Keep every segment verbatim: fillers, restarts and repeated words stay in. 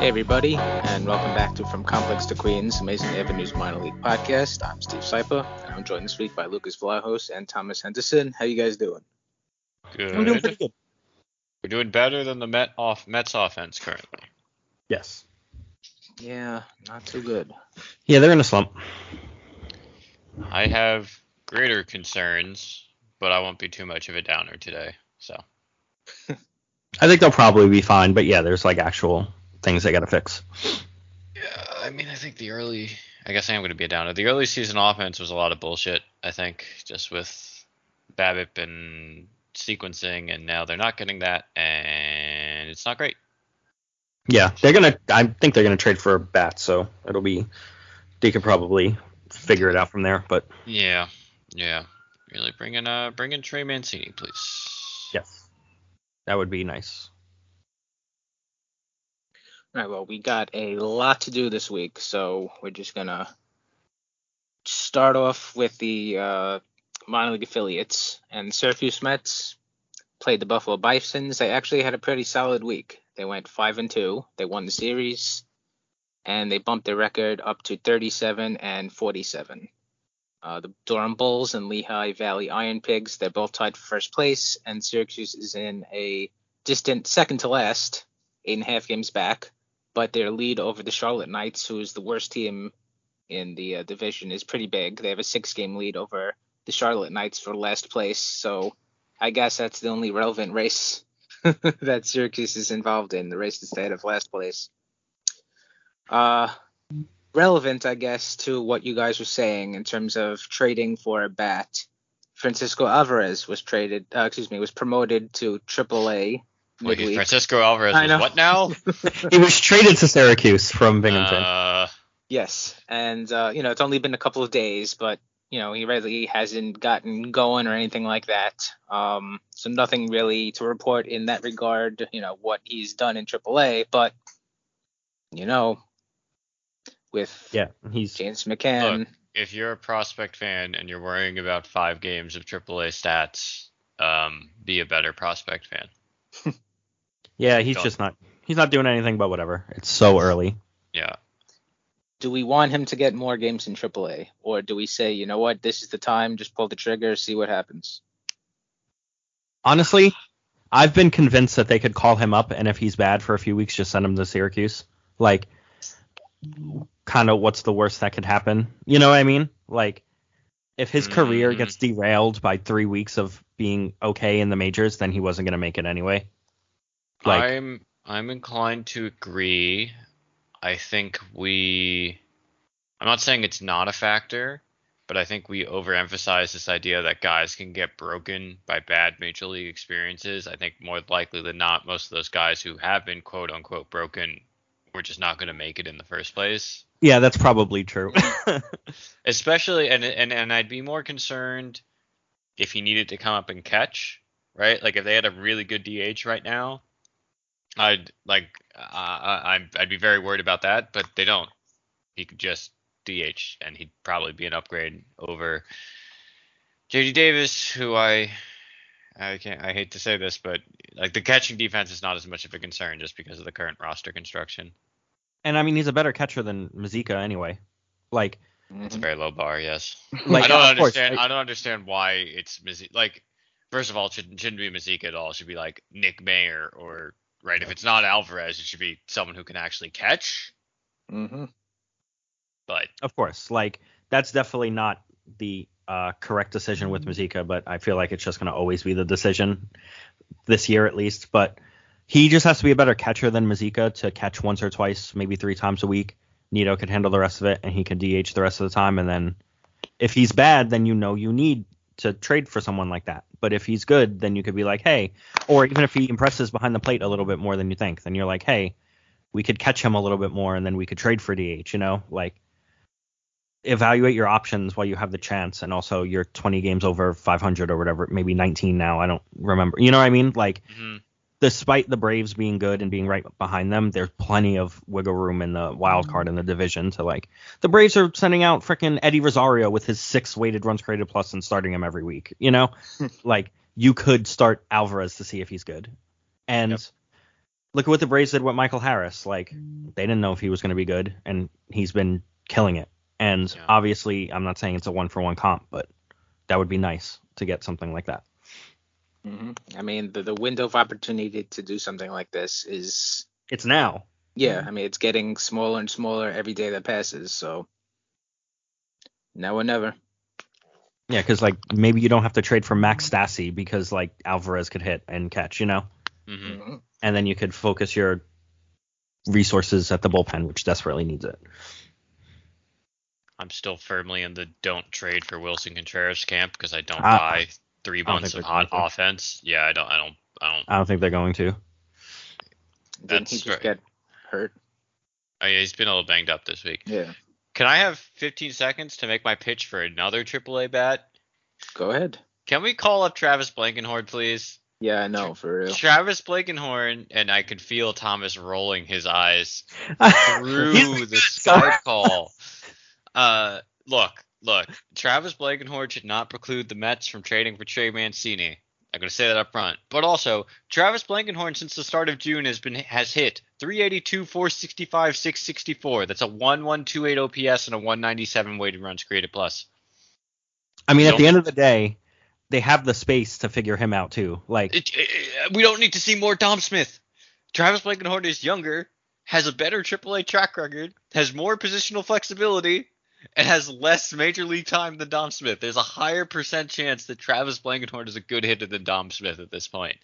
Hey everybody, and welcome back to From Complex to Queens, Amazing Avenues Minor League Podcast. I'm Steve Sypa, and I'm joined this week by Lucas Vlahos and Thomas Henderson. How you guys doing? Good. I'm doing pretty good. We're doing better than the Met off Mets offense currently. Yes. Yeah, not too good. Yeah, they're in a slump. I have greater concerns, but I won't be too much of a downer today. So I think they'll probably be fine, but yeah, there's like actual things they got to fix. yeah, I mean, I think the early, I guess I am going to be a downer. The early season offense was a lot of bullshit. I think just with BABIP and sequencing, and now they're not getting that, and it's not great. Yeah, they're gonna. I think they're gonna trade for a bat, so it'll be. They could probably figure it out from there, but Yeah, yeah. Really bring in, uh, bring in Trey Mancini, please. yes, that would be nice. All right, well, we got a lot to do this week, so we're just going to start off with the uh, minor league affiliates. And Syracuse Mets played the Buffalo Bisons. They actually had a pretty solid week. They went five and two. They won the series, and they bumped their record up to thirty-seven and forty-seven. Uh, the Durham Bulls and Lehigh Valley Iron Pigs, they're both tied for first place, and Syracuse is in a distant second to last, eight and a half games back. But their lead over the Charlotte Knights, who is the worst team in the uh, division, is pretty big. They have a six-game lead over the Charlotte Knights for last place. So I guess that's the only relevant race that Syracuse is involved in, the race to stay out of last place. Uh, relevant, I guess, to what you guys were saying in terms of trading for a bat. Francisco Alvarez was traded, uh, excuse me, was promoted to triple A. Wait, midweek. Francisco Alvarez I was know. what now? He was traded to Syracuse from Binghamton. uh, Yes, and uh, you know, it's only been a couple of days, but you know, he really hasn't gotten going or anything like that. Um, so nothing really to report in that regard. You know what he's done in triple A, but you know, with yeah, he's James McCann, Look, if you're a prospect fan and you're worrying about five games of triple A stats, um, be a better prospect fan. yeah, he's Don't- just not. He's not doing anything but whatever. It's so early. Yeah. do we want him to get more games in triple A, or do we say, you know what, this is the time, just pull the trigger, see what happens? Honestly, I've been convinced that they could call him up, and if he's bad for a few weeks, just send him to Syracuse. Like, kind of what's the worst that could happen? You know what I mean? Like, if his career Mhm. gets derailed by three weeks of being okay in the majors, then he wasn't going to make it anyway. Like, I'm I'm inclined to agree. I think we I'm not saying it's not a factor, but I think we overemphasize this idea that guys can get broken by bad major league experiences. I think more likely than not, most of those guys who have been quote unquote broken were just not going to make it in the first place. yeah, that's probably true. Especially, and and and I'd be more concerned if he needed to come up and catch, right? Like if they had a really good D H right now, I'd like uh, I I'd be very worried about that, but they don't. He could just D H, and he'd probably be an upgrade over J D Davis, who I I can't I hate to say this, but like the catching defense is not as much of a concern just because of the current roster construction. And I mean, he's a better catcher than Mazika anyway. Like, It's a very low bar, yes. like I don't of course, understand. I- I don't understand why it's Mazika. Like, first of all, it shouldn't, shouldn't be Mazika at all. It should be like Nick Mayer or right. If it's not Alvarez, it should be someone who can actually catch. Mm-hmm. But of course, like that's definitely not the uh, correct decision with Mazika, but I feel like it's just going to always be the decision this year at least. But he just has to be a better catcher than Mazika to catch once or twice, maybe three times a week. Nito could handle the rest of it, and he could D H the rest of the time. And then if he's bad, then you know you need to trade for someone like that. But if he's good, then you could be like, hey, or even if he impresses behind the plate a little bit more than you think, then you're like, hey, we could catch him a little bit more, and then we could trade for D H, you know? Like, evaluate your options while you have the chance, and also you're twenty games over five hundred or whatever, maybe nineteen now, I don't remember. You know what I mean? Like, mhm. despite the Braves being good and being right behind them, there's plenty of wiggle room in the wild card in the division to, like, the Braves are sending out freaking Eddie Rosario with his six weighted runs created plus and starting him every week, you know? Like, you could start Alvarez to see if he's good. And Yep. Look at what the Braves did with Michael Harris. Like, they didn't know if he was going to be good, and he's been killing it. And Yeah. obviously, I'm not saying it's a one-for-one comp, but that would be nice to get something like that. hmm I mean, the, the window of opportunity to do something like this is, It's now. yeah, I mean, it's getting smaller and smaller every day that passes. So now or never. Yeah, because, like, maybe you don't have to trade for Max Stassi because, like, Alvarez could hit and catch, you know? hmm hmm And then you could focus your resources at the bullpen, which desperately needs it. I'm still firmly in the don't trade for Wilson Contreras camp because I don't I- buy three don't months think of they're going hot to. offense. Yeah, I don't, I don't, I don't. I don't think they're going to. Didn't he That's just right. get hurt? Oh, yeah, he's been a little banged up this week. Yeah. Can I have fifteen seconds to make my pitch for another triple A bat? Go ahead. Can we call up Travis Blankenhorn, please? Yeah, I know, for real. Travis Blankenhorn, and I could feel Thomas rolling his eyes through the Skype call. Uh, look, look. Travis Blankenhorn should not preclude the Mets from trading for Trey Mancini. I'm gonna say that up front. But also, Travis Blankenhorn since the start of June has been has hit three eighty-two, four sixty-five, six sixty-four. That's a one one two eight O P S and a one ninety-seven weighted runs created plus. I mean, You at the don't- end of the day, they have the space to figure him out, too. Like, It, it, we don't need to see more Dom Smith. Travis Blankenhorn is younger, has a better triple A track record, has more positional flexibility, and has less major league time than Dom Smith. There's a higher percent chance that Travis Blankenhorn is a good hitter than Dom Smith at this point.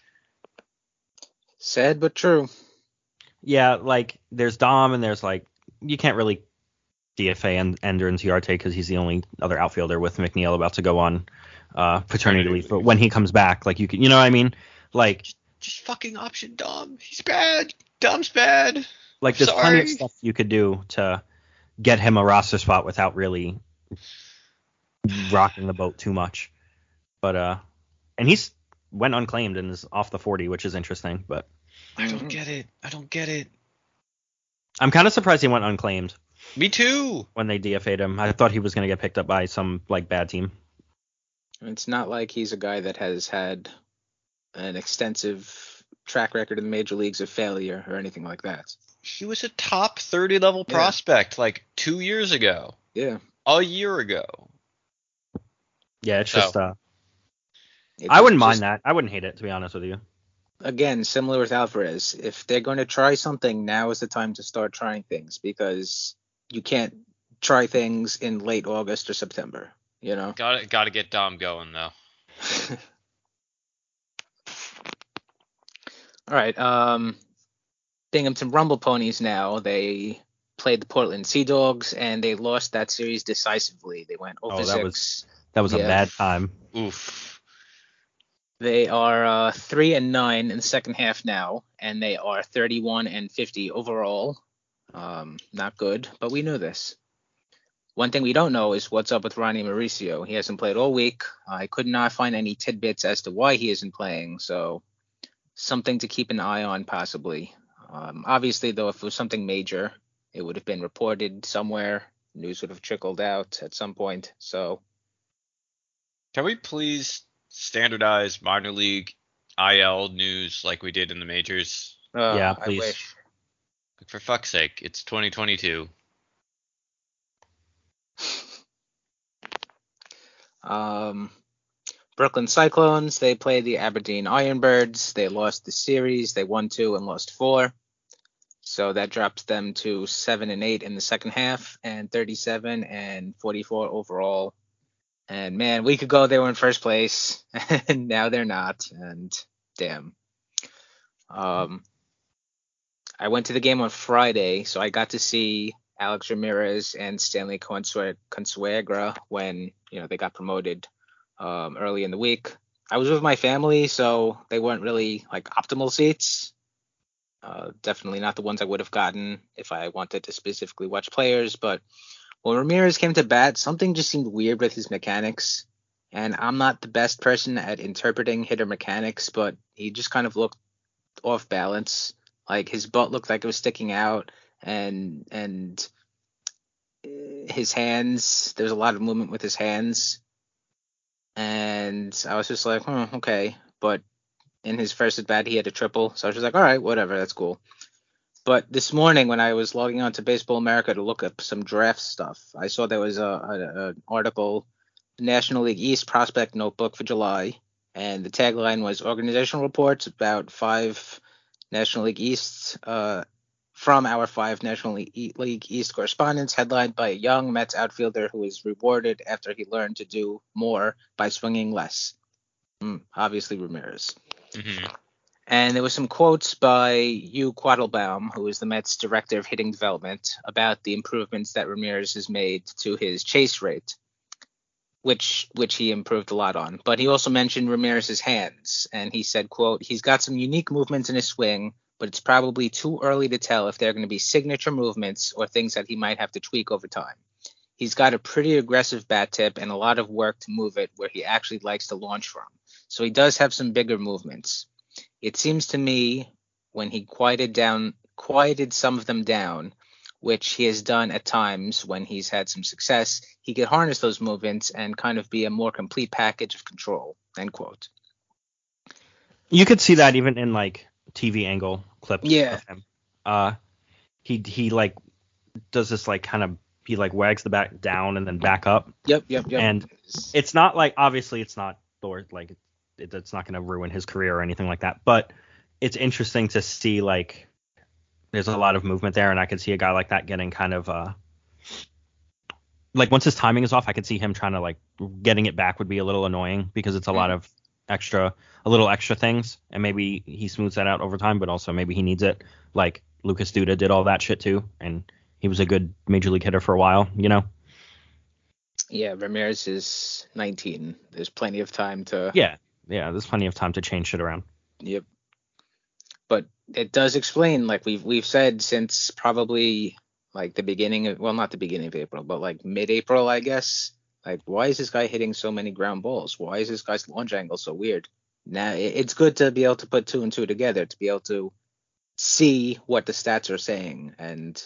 Sad but true. yeah, like, there's Dom, and there's, like, you can't really D F A and Ender Inciarte because he's the only other outfielder with McNeil about to go on uh, paternity leave. But when he comes back, like, you can, you know what I mean? Like, Just fucking option Dom. He's bad. Dom's bad. like there's plenty of Sorry. stuff you could do to get him a roster spot without really rocking the boat too much. But uh, and he's went unclaimed and is off the forty, which is interesting. But I don't Mhm. get it. I don't get it. I'm kind of surprised he went unclaimed Me too. when they D F A'd him. I thought he was going to get picked up by some like bad team. It's not like he's a guy that has had an extensive track record in the major leagues of failure or anything like that. He was a top thirty level Yeah. prospect like two years ago. Yeah. A year ago. Yeah, it's So- just uh, It I just- wouldn't mind just- that. I wouldn't hate it, to be honest with you. Again, similar with Alvarez. If they're going to try something, now is the time to start trying things because you can't try things in late August or September, you know? Got to got to get Dom going though. All right. Um, Binghamton Rumble Ponies now. They played the Portland Sea Dogs and they lost that series decisively. They went Oh, over that six. was- That was a Yeah. bad time. Oof. They are uh, three and nine in the second half now, and they are thirty-one and fifty overall. Um, not good, but we knew this. One thing we don't know is what's up with Ronnie Mauricio. He hasn't played all week. I could not find any tidbits as to why he isn't playing, so something to keep an eye on possibly. Um, obviously, though, if it was something major, it would have been reported somewhere. News would have trickled out at some point. So Can we please standardize minor league I L news like we did in the majors? uh, Yeah, I please. wish. Like, for fuck's sake, it's twenty twenty-two. Um, Brooklyn Cyclones, they played the Aberdeen Ironbirds. They lost the series. They won two and lost four. So that drops them to seven and eight in the second half and thirty-seven and forty-four overall. And man, a week ago they were in first place and now they're not. And damn. Um, I went to the game on Friday, so I got to see Alex Ramirez and Stanley Consue- Consuegra when, you know, they got promoted um, early in the week. I was with my family, so they weren't really like optimal seats. Uh, definitely not the ones I would have gotten if I wanted to specifically watch players. But when Ramirez came to bat, something just seemed weird with his mechanics. And I'm not the best person at interpreting hitter mechanics, but he just kind of looked off balance. Like his butt looked like it was sticking out, and and his hands, there's a lot of movement with his hands. And I was just like, hmm, okay. But in his first at bat, he had a triple. So I was just like, all right, whatever, that's cool. But this morning, when I was logging on to Baseball America to look up some draft stuff, I saw there was a, a an article, National League East Prospect Notebook for July, and the tagline was organizational reports about five National League East uh, from our five National League East correspondents, headlined by a young Mets outfielder who was rewarded after he learned to do more by swinging less. Mm, obviously, Ramirez. Mm-hmm. And there was some quotes by Hugh Quattlebaum, who is the Mets director of hitting development, about the improvements that Ramirez has made to his chase rate, which which he improved a lot on. But he also mentioned Ramirez's hands, and he said, quote, he's got some unique movements in his swing, but it's probably too early to tell if they're going to be signature movements or things that he might have to tweak over time. He's got a pretty aggressive bat tip and a lot of work to move it where he actually likes to launch from. So he does have some bigger movements. It seems to me when he quieted down, quieted some of them down, which he has done at times when he's had some success, he could harness those movements and kind of be a more complete package of control, end quote. You could see that even in like T V angle clips Yeah. of him. Uh, he he like does this like kind of he like wags the back down and then back up. Yep, yep, yep. And it's not like obviously it's not Thor like it, it's not going to ruin his career or anything like that, but it's interesting to see like there's a lot of movement there, and I could see a guy like that getting kind of uh like once his timing is off, I could see him trying to like getting it back would be a little annoying because it's a lot of extra a little extra things, and maybe he smooths that out over time, but also maybe he needs it. Like Lucas Duda did all that shit too, and he was a good major league hitter for a while, you know. Yeah, Ramirez is nineteen. There's plenty of time to. Yeah, yeah. There's plenty of time to change shit around. Yep. But it does explain, like we've we've said since probably like the beginning of, well, not the beginning of April, but like mid-April, I guess. Like, why is this guy hitting so many ground balls? Why is this guy's launch angle so weird? Now, it's good to be able to put two and two together, to be able to see what the stats are saying. And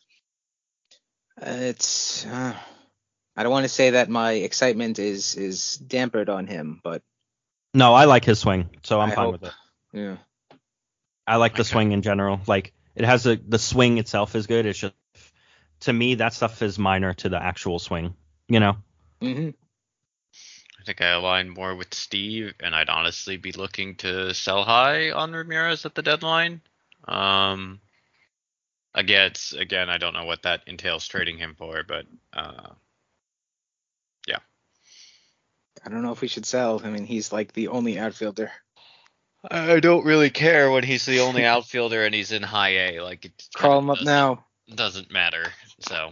it's, uh, I don't want to say that my excitement is is dampered on him, but no, I like his swing, so I'm I fine hope, with it. Yeah. I like the Okay. swing in general. Like it has a the swing itself is good. It's just to me that stuff is minor to the actual swing. You know. Mm-hmm. I think I align more with Steve, and I'd honestly be looking to sell high on Ramirez at the deadline. Um, again, it's, again, I don't know what that entails trading him for, but uh, yeah. I don't know if we should sell. I mean, he's like the only outfielder. I don't really care when he's the only outfielder and he's in high A. Like it Call him up doesn't, now. doesn't matter. So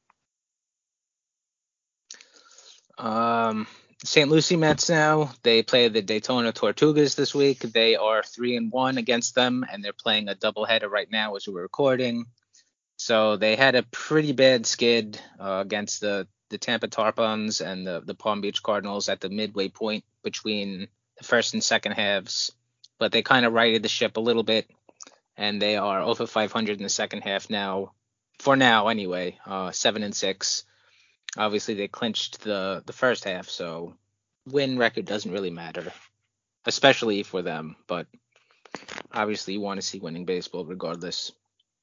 Um, Saint Lucie Mets now, they play the Daytona Tortugas this week. They are three and one against them, and they're playing a doubleheader right now as we're recording. So they had a pretty bad skid uh, against the, the Tampa Tarpons and the, the Palm Beach Cardinals at the midway point between the first and second halves. But they kind of righted the ship a little bit, and they are over five hundred in the second half now. For now, anyway, uh, seven and six. Obviously, they clinched the, the first half, so win record doesn't really matter, especially for them. But obviously, you want to see winning baseball regardless.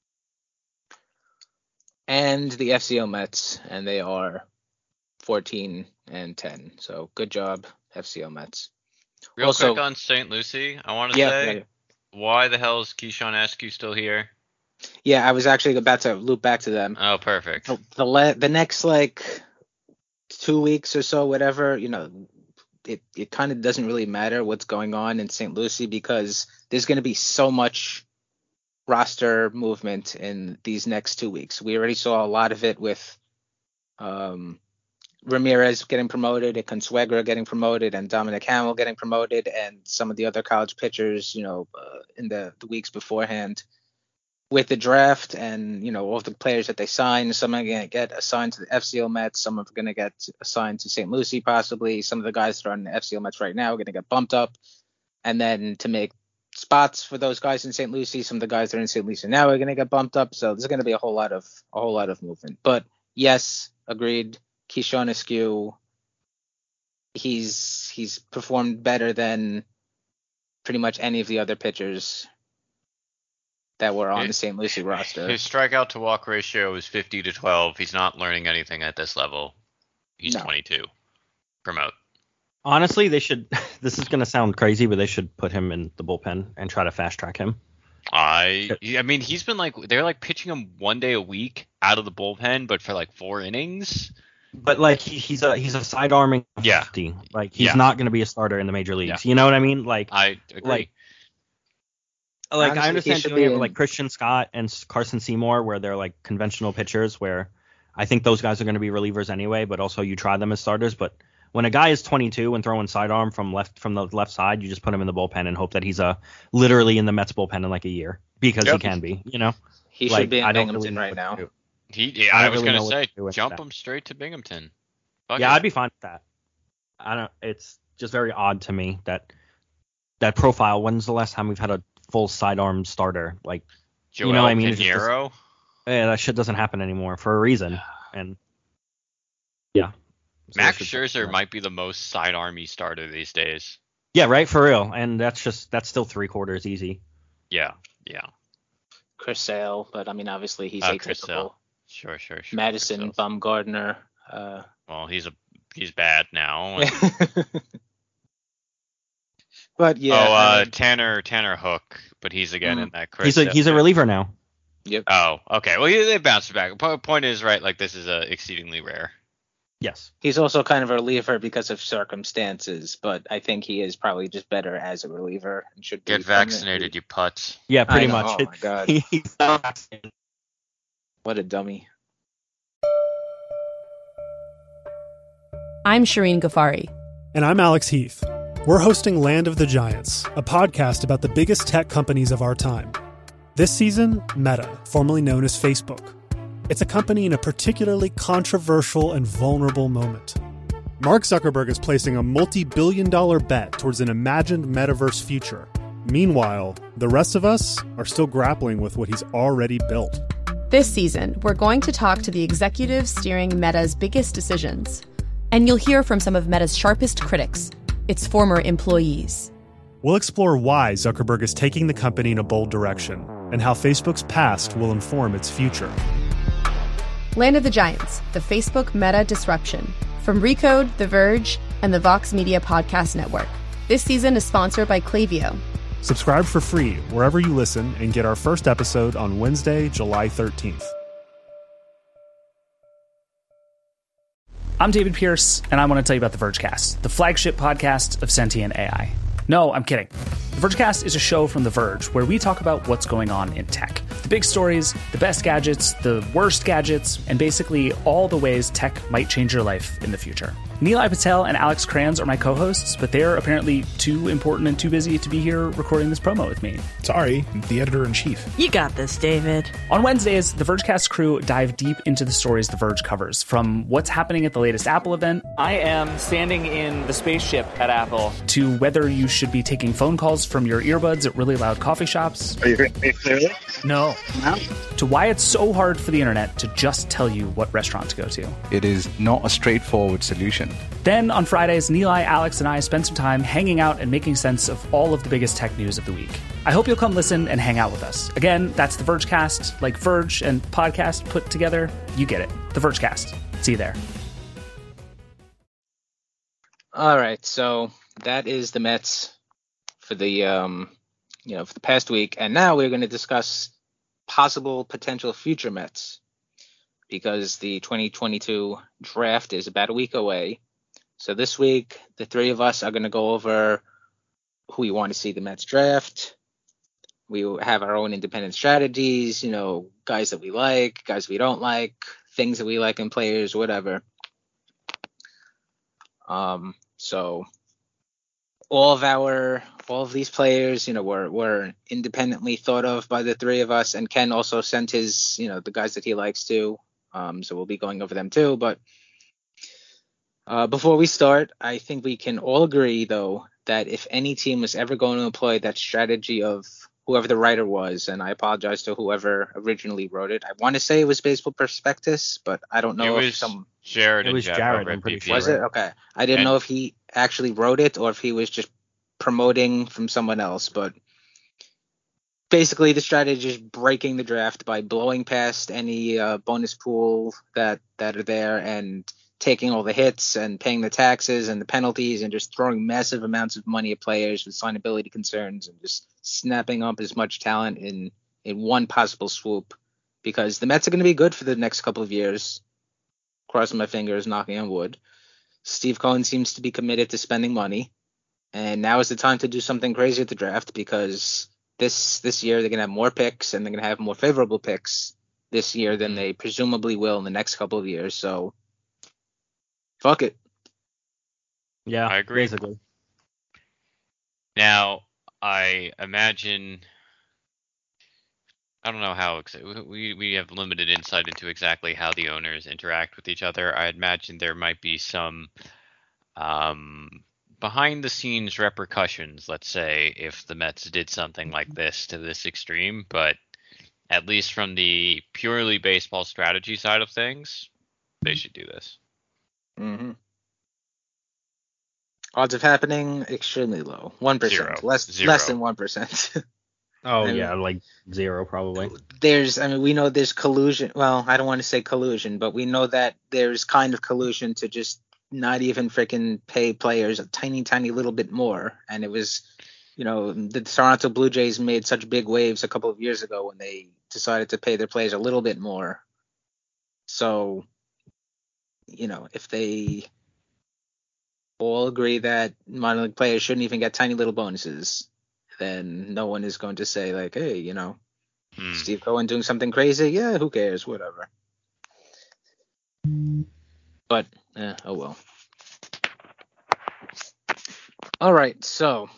And the F C O Mets, and they are fourteen and ten. So good job, F C O Mets. real Also- quick on Saint Lucie, I want to Yeah, say, yeah, yeah. why the hell is Keyshawn Askew still here? Yeah, I was actually about to loop back to them. Oh, perfect. The the, le- the next like two weeks or so, whatever, you know, it, it kind of doesn't really matter what's going on in Saint Lucie because there's going to be so much roster movement in these next two weeks. We already saw a lot of it with um, Ramirez getting promoted, and Consuegra getting promoted, and Dominic Hamill getting promoted, and some of the other college pitchers, you know, uh, in the, the weeks beforehand. With the draft and, you know, all of the players that they sign, some are going to get assigned to the F C L Mets, some are going to get assigned to Saint Lucie possibly. Some of the guys that are on the F C L Mets right now are going to get bumped up. And then to make spots for those guys in Saint Lucie, some of the guys that are in Saint Lucie now are going to get bumped up. So there's going to be a whole lot of a whole lot of movement. But yes, agreed. Keyshawn Askew, he's he's performed better than pretty much any of the other pitchers that were on It- the Saint Lucie roster. His strikeout to walk ratio is fifty to twelve. He's not learning anything at this level. He's No. twenty-two. Promote. Honestly, they should. This is going to sound crazy, but they should put him in the bullpen and try to fast track him. I I mean, he's been like they're like pitching him one day a week out of the bullpen, but for like four innings. But like he, he's a he's a side arming Yeah. lefty. Like he's Yeah. not going to be a starter in the major leagues. You know what I mean? Like I agree. Like- like Honestly, I he understand should doing be it with in- like Christian Scott and S- Carson Seymour, where they're like conventional pitchers, where I think those guys are going to be relievers anyway. But also you try them as starters. But when a guy is twenty-two and throwing sidearm from left from the left side, you just put him in the bullpen and hope that he's a literally in the Mets bullpen in like a year because he Yep. can be. You know, He like, should be in I don't Binghamton really know right what now. to do. He yeah, I I, don't was really gonna know what say to do with jump that. him straight to Binghamton. Fuck Yeah, it. I'd be fine with that. I don't. It's just very odd to me that that profile. When's the last time we've had a full sidearm starter? Like, Joel you know what I mean? It's just- Pinheiro. eh, that shit doesn't happen anymore for a reason. And yeah, So Max they should- Scherzer might be the most sidearmy starter these days. Yeah, right, for real. And that's just that's still three quarters easy. Yeah, yeah. Chris Sale, but I mean, obviously he's Uh, Chris atypical. Sale. Sure, sure, sure. Madison Chris Sale's- Bumgardner. Uh, Well, he's a he's bad now. and- but yeah. oh, I uh, mean, Tanner Tanner Hook, but he's again Mm. in that Chris. He's a Sale he's a thing. reliever now. yep. Oh, okay. Well, yeah, they bounced back. Po- Point is, right? Like this is uh, exceedingly rare. Yes. He's also kind of a reliever because of circumstances, but I think he is probably just better as a reliever and should be Get vaccinated, you putz. Yeah, pretty know, much. oh my God. He's not vaccinated. What a dummy. I'm Shireen Ghaffari. And I'm Alex Heath. We're hosting Land of the Giants, a podcast about the biggest tech companies of our time. This season, Meta, formerly known as Facebook. It's a company in a particularly controversial and vulnerable moment. Mark Zuckerberg is placing a multi-billion dollar bet towards an imagined metaverse future. Meanwhile, the rest of us are still grappling with what he's already built. This season, we're going to talk to the executives steering Meta's biggest decisions. And you'll hear from some of Meta's sharpest critics, its former employees. We'll explore why Zuckerberg is taking the company in a bold direction and how Facebook's past will inform its future. Land of the Giants, the Facebook Meta disruption. From Recode, The Verge, and the Vox Media Podcast Network. This season is sponsored by Klaviyo. Subscribe for free wherever you listen and get our first episode on Wednesday, July thirteenth. I'm David Pierce, and I want to tell you about the Vergecast, the flagship podcast of sentient A I. No, I'm kidding. The Vergecast is a show from The Verge where we talk about what's going on in tech. The big stories, the best gadgets, the worst gadgets, and basically all the ways tech might change your life in the future. Nilay Patel and Alex Kranz are my co-hosts, but they're apparently too important and too busy to be here recording this promo with me. Sorry, the editor-in-chief. You got this, David. On Wednesdays, the Vergecast crew dive deep into the stories The Verge covers, from what's happening at the latest Apple event I am standing in the spaceship at Apple. to whether you should be taking phone calls from your earbuds at really loud coffee shops. Are you hearing me clearly? No. To why it's so hard for the internet to just tell you what restaurant to go to. It is not a straightforward solution. Then on Fridays, Nilay, Alex, and I spend some time hanging out and making sense of all of the biggest tech news of the week. I hope you'll come listen and hang out with us. Again, that's the Vergecast, like Verge and podcast put together. You get it. The Vergecast. See you there. All right, so that is the Mets for the um, you know, for the past week, and now we're going to discuss possible potential future Mets because the twenty twenty-two draft is about a week away. So this week, the three of us are going to go over who we want to see the Mets draft. We have our own independent strategies, you know, guys that we like, guys we don't like, things that we like in players, whatever. Um, so all of our, all of these players, you know, were, were independently thought of by the three of us, and Ken also sent his, you know, the guys that he likes to. Um, so we'll be going over them too. But uh, before we start, I think we can all agree, though, that if any team was ever going to employ that strategy of whoever the writer was, and I apologize to whoever originally wrote it. I want to say it was Baseball Prospectus, but I don't know It if was some Jared It and was Jeff Jared, over I'm at pretty B P. sure. was it okay. I didn't And- know if he actually wrote it or if he was just promoting from someone else, but basically the strategy is breaking the draft by blowing past any uh, bonus pool that that are there and taking all the hits and paying the taxes and the penalties and just throwing massive amounts of money at players with signability concerns and just snapping up as much talent in in one possible swoop, because the Mets are going to be good for the next couple of years. Crossing my fingers, knocking on wood. Steve Cohen seems to be committed to spending money, and now is the time to do something crazy at the draft, because this this year they're going to have more picks and they're going to have more favorable picks this year than they presumably will in the next couple of years. So fuck it. Yeah, I agree. Basically. Now, I imagine, I don't know how, we, we have limited insight into exactly how the owners interact with each other. I imagine there might be some um, behind the scenes repercussions, let's say, if the Mets did something like this to this extreme, but at least from the purely baseball strategy side of things, they should do this. Mm-hmm. Odds of happening extremely low, one percent, less Zero. less than one percent. Oh, I mean, yeah, like zero probably. There's, I mean, we know there's collusion. Well, I don't want to say collusion, but we know that there's kind of collusion to just not even freaking pay players a tiny, tiny little bit more. And it was, you know, the Toronto Blue Jays made such big waves a couple of years ago when they decided to pay their players a little bit more. So, you know, if they all agree that minor league players shouldn't even get tiny little bonuses, then no one is going to say, like, hey, you know, Hmm. Steve Cohen doing something crazy. Yeah, who cares? Whatever. But, eh, oh well. All right, so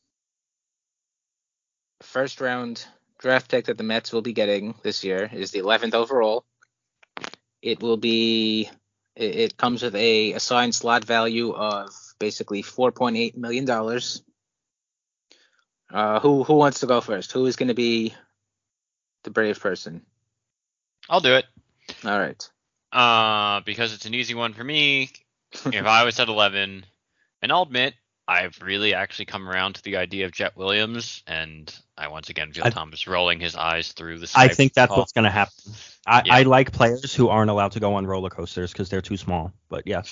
first round draft pick that the Mets will be getting this year is the eleventh overall. It will be, it, it comes with a assigned slot value of basically four point eight million dollars. Uh, who who wants to go first? Who is going to be the brave person? I'll do it. All right. Uh, because it's an easy one for me. If I was at eleven, and I'll admit, I've really actually come around to the idea of Jet Williams, and I once again feel I, Thomas rolling his eyes through the I think that's call. what's going to happen. I, Yeah. I like players who aren't allowed to go on roller coasters because they're too small. But yes,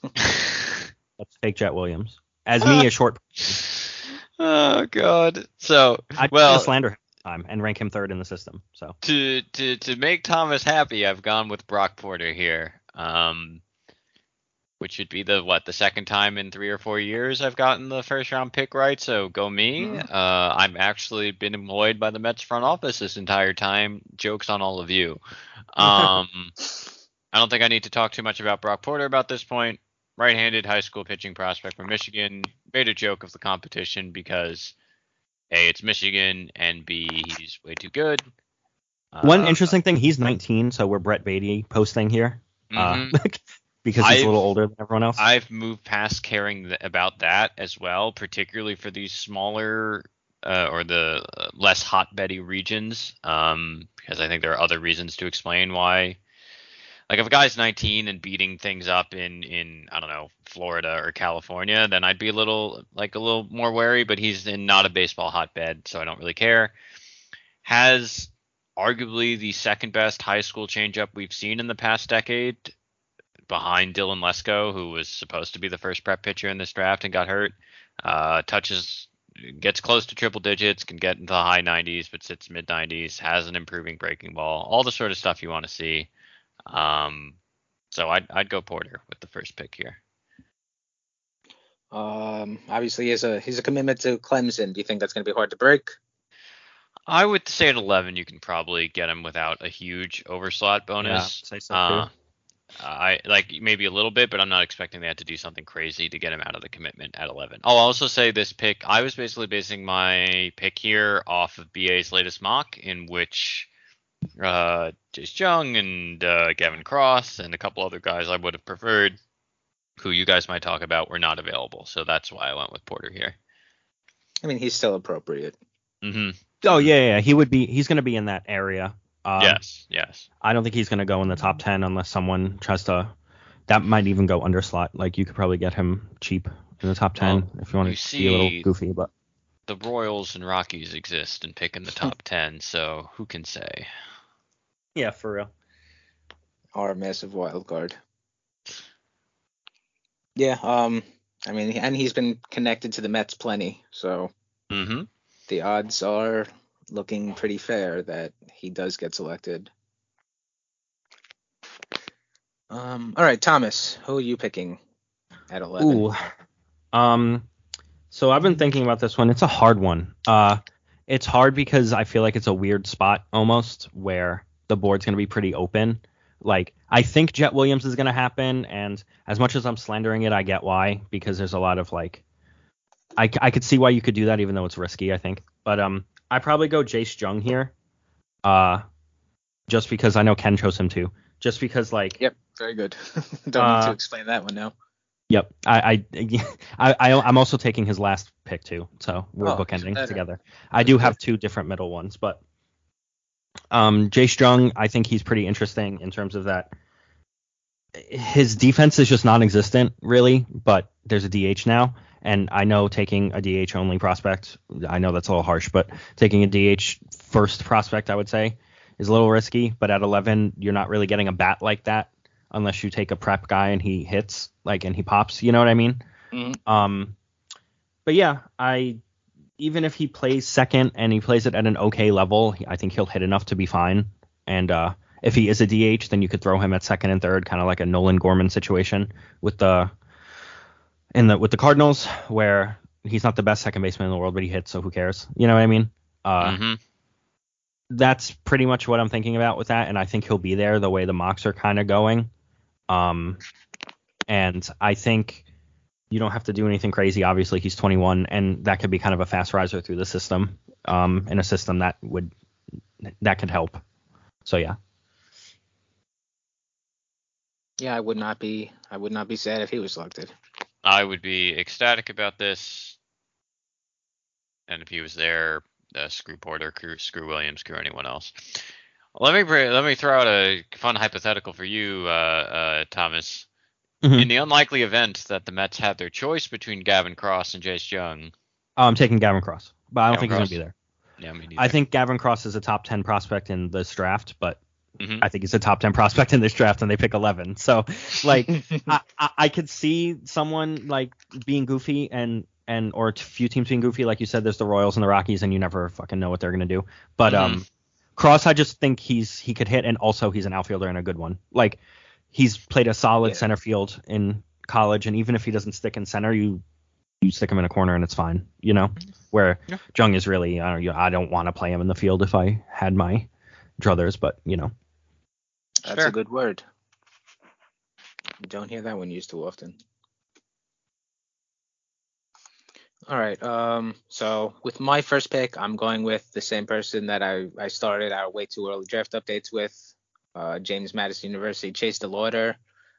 let's take Jet Williams. As me, a short person, Oh God. So I'd well, slander him this time and rank him third in the system. So to to to make Thomas happy, I've gone with Brock Porter here. Um, which would be the what the second time in three or four years I've gotten the first round pick right. So go me. Mhm. Uh, I've actually been employed by the Mets front office this entire time. Jokes on all of you. Um, I don't think I need to talk too much about Brock Porter about this point. Right-handed high school pitching prospect from Michigan. Made a joke of the competition because A, it's Michigan, and B, he's way too good. one Uh, interesting thing, he's nineteen, so we're Brett Beatty posting here. mhm. Uh, because he's I've- a little older than everyone else. I've moved past caring th- about that as well, particularly for these smaller uh, or the uh, less hotbedy regions, um, because I think there are other reasons to explain why. Like if a guy's nineteen and beating things up in, in I don't know, Florida or California, then I'd be a little like a little more wary. But he's in not a baseball hotbed, so I don't really care. Has arguably the second best high school changeup we've seen in the past decade, behind Dylan Lesko, who was supposed to be the first prep pitcher in this draft and got hurt. Uh, touches, gets close to triple digits, can get into the high nineties, but sits mid nineties, has an improving breaking ball, all the sort of stuff you want to see. Um, so I'd, I'd go Porter with the first pick here. Um, obviously, he's a he's a commitment to Clemson. Do you think that's going to be hard to break? I would say at eleven, you can probably get him without a huge overslot bonus. Yeah, say so Uh, too. I like maybe a little bit, but I'm not expecting they had to do something crazy to get him out of the commitment at eleven. I'll also say this pick, I was basically basing my pick here off of B A's latest mock, in which uh, Jace Jung and uh, Gavin Cross and a couple other guys I would have preferred, who you guys might talk about, were not available. So that's why I went with Porter here. I mean, he's still appropriate. Mm-hmm. Oh yeah, yeah, he would be. He's going to be in that area. Um, yes, yes. I don't think he's going to go in the top ten unless someone tries to. That might even go under slot. Like you could probably get him cheap in the top ten Well, if you want you to be a little see- goofy. But The Royals and Rockies exist and pick in the top ten, so who can say? yeah, for real. Our massive wild card. Yeah, um, I mean, and he's been connected to the Mets plenty, so Mm-hmm. the odds are looking pretty fair that he does get selected. Um, all right, Thomas, who are you picking at eleven? Ooh. Um, so I've been thinking about this one. It's a hard one. Uh, it's hard because I feel like it's a weird spot almost where the board's going to be pretty open. Like, I think Jet Williams is going to happen, and as much as I'm slandering it, I get why, because there's a lot of, like, I, I could see why you could do that, even though it's risky, I think. But um, I probably go Jace Jung here, uh, just because I know Ken chose him too. Just because, like, Yep, very good. Don't need to Uh, explain that one now. Yep, I, I, I, I, I'm also taking his last pick too, so we're Oh, bookending better. together. I do have two different middle ones, but um, Jace Jung, I think he's pretty interesting in terms of that. His defense is just non-existent, really, but there's a D H now, and I know taking a D H only prospect, I know that's a little harsh, but taking a D H first prospect, I would say, is a little risky. But at eleven, you're not really getting a bat like that unless you take a prep guy and he hits, like, and he pops, you know what I mean? Mhm. Um, but yeah, I even if he plays second and he plays it at an okay level, he- I think he'll hit enough to be fine. And uh, if he is a D H, then you could throw him at second and third, kind of like a Nolan Gorman situation with the in the with the Cardinals, where he's not the best second baseman in the world, but he hits, so who cares? You know what I mean? Uh, Mm-hmm. That's pretty much what I'm thinking about with that, and I think he'll be there the way the mocks are kind of going. Um, and I think you don't have to do anything crazy. Obviously, he's twenty-one, and that could be kind of a fast riser through the system, um, in a system that would that could help. So yeah, Yeah, I would not be I would not be sad if he was selected. I would be ecstatic about this, and if he was there, uh, screw Porter, screw, screw Williams, screw anyone else. Let me br- let me throw out a fun hypothetical for you, uh, uh, Thomas. Mhm. In the unlikely event that the Mets have their choice between Gavin Cross and Jace Jung, oh, I'm taking Gavin Cross, but I don't Gavin think Cross? he's gonna be there. yeah, me neither. I think Gavin Cross is a top ten prospect in this draft, but Mhm. I think he's a top ten prospect in this draft, and they pick eleven. So, like, I, I, I could see someone like being goofy and and or a few teams being goofy, like you said. There's the Royals and the Rockies, and you never fucking know what they're gonna do. But Mhm. um, Cross, I just think he's he could hit, and also he's an outfielder and a good one. Like, he's played a solid Yeah. center field in college, and even if he doesn't stick in center, you you stick him in a corner and it's fine. You know, where Yeah. Jung is really, I don't, you know, I don't want to play him in the field if I had my druthers, but you know. That's Fair. a good word. You don't hear that one used too often. All right. Um. So with my first pick, I'm going with the same person that I, I started our way too early draft updates with, uh, James Madison University, Chase DeLauder.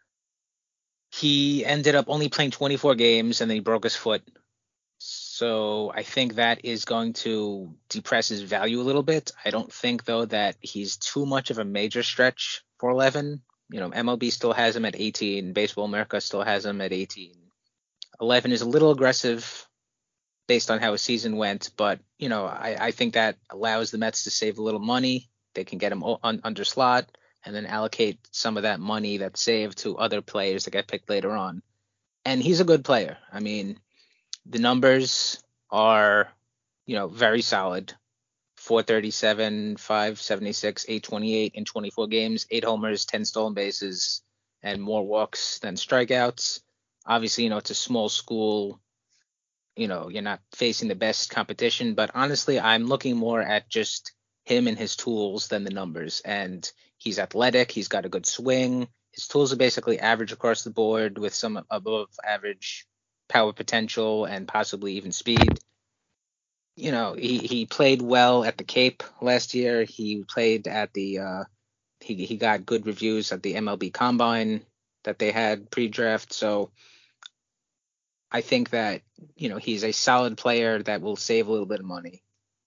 He ended up only playing twenty-four games and then he broke his foot. So I think that is going to depress his value a little bit. I don't think, though, that he's too much of a major stretch for eleven. You know, M L B still has him at eighteen. Baseball America still has him at eighteen. eleven is a little aggressive based on how his season went, but, you know, I, I think that allows the Mets to save a little money. They can get him o- un, under slot and then allocate some of that money that's saved to other players that get picked later on. And he's a good player. I mean, the numbers are, you know, very solid. four thirty-seven, five seventy-six, eight twenty-eight in twenty-four games, eight homers, ten stolen bases, and more walks than strikeouts. Obviously, you know, it's a small school. You know, you're not facing the best competition, but honestly, I'm looking more at just him and his tools than the numbers. And he's athletic. He's got a good swing. His tools are basically average across the board with some above average power potential and possibly even speed. You know, he, he played well at the Cape last year. He played at the uh, he he got good reviews at the M L B Combine that they had pre-draft. So I think that, you know, he's a solid player that will save a little bit of money.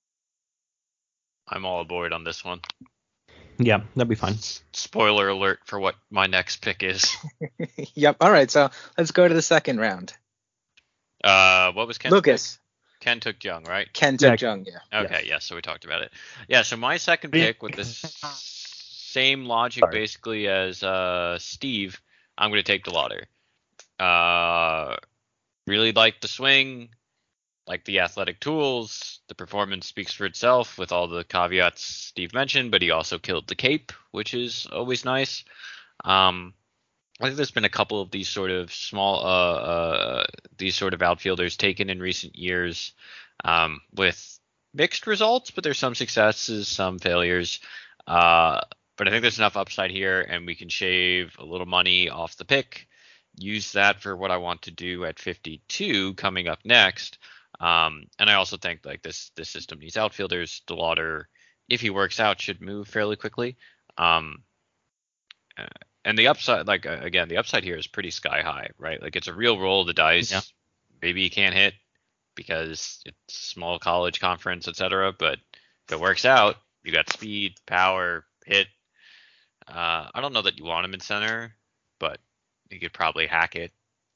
I'm all aboard on this one. Yeah, that'd be fine. Spoiler alert for what my next pick is. Yep. All right. So let's go to the second round. Uh, what was Ken? Lucas. Ken took Jung, right? Ken took Yeah. Jung, yeah. Okay, yeah. So we talked about it. Yeah. So my second Yeah. pick with the s- same logic Sorry. basically as uh, Steve, I'm going to take DeLauder. Uh, really like the swing, like the athletic tools. The performance speaks for itself with all the caveats Steve mentioned, but he also killed the cape, which is always nice. Um, I think there's been a couple of these sort of small, uh, uh, these sort of outfielders taken in recent years, um, with mixed results, but there's some successes, some failures. Uh, but I think there's enough upside here, and we can shave a little money off the pick, use that for what I want to do at fifty-two coming up next. Um, and I also think like this, this system needs outfielders. DeLauder, if he works out, should move fairly quickly. Um, uh, And the upside, like uh, again, the upside here is pretty sky high, right? Like it's a real roll of the dice. Yeah. Maybe he can't hit because it's small college conference, et cetera. But if it works out, you got speed, power, hit. Uh, I don't know that you want him in center, but you could probably hack it.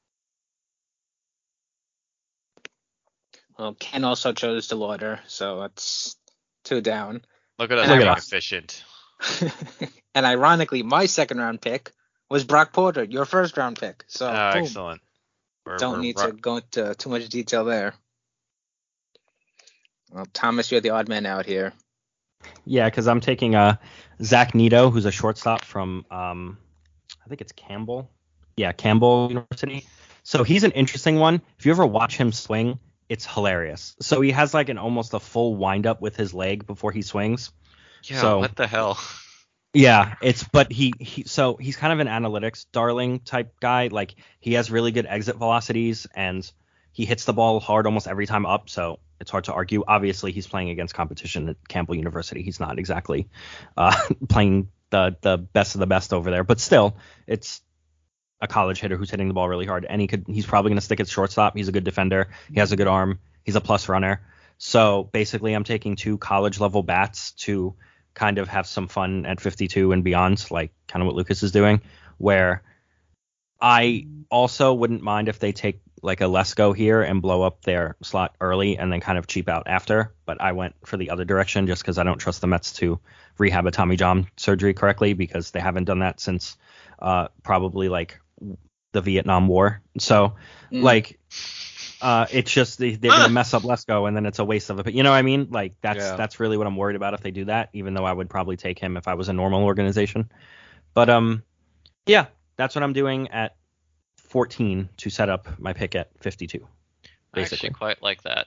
Well, Ken also chose DeLauder, so that's two down. Look at us Look at being us. efficient. And ironically, my second round pick was Brock Porter, your first round pick. So Uh, boom. excellent. We're, Don't we're need ru- to go into too much detail there. Well, Thomas, you're the odd man out here. Yeah, because I'm taking uh, Zach Nito, who's a shortstop from, um, I think it's Campbell. Yeah, Campbell University. So he's an interesting one. If you ever watch him swing, it's hilarious. So he has like an almost a full windup with his leg before he swings. Yeah, So- what the hell? Yeah, it's but he, he so he's kind of an analytics darling type guy. Like he has really good exit velocities and he hits the ball hard almost every time up. So it's hard to argue. Obviously, he's playing against competition at Campbell University. He's not exactly uh, playing the the best of the best over there, but still, it's a college hitter who's hitting the ball really hard, and he could he's probably going to stick at shortstop. He's a good defender. He has a good arm. He's a plus runner. So basically, I'm taking two college level bats to kind of have some fun at fifty-two and beyond, like kind of what Lucas is doing, where I also wouldn't mind if they take like a Lesko here and blow up their slot early and then kind of cheap out after. But I went for the other direction just because I don't trust the Mets to rehab a Tommy John surgery correctly because they haven't done that since uh, probably like the Vietnam War. So Mm. like uh, it's just they, they're gonna mess up Lesko and then it's a waste of it. You know what I mean? Like that's Yeah. that's really what I'm worried about if they do that. Even though I would probably take him if I was a normal organization. But um, yeah, that's what I'm doing at fourteen to set up my pick at fifty-two. I Basically. actually quite like that.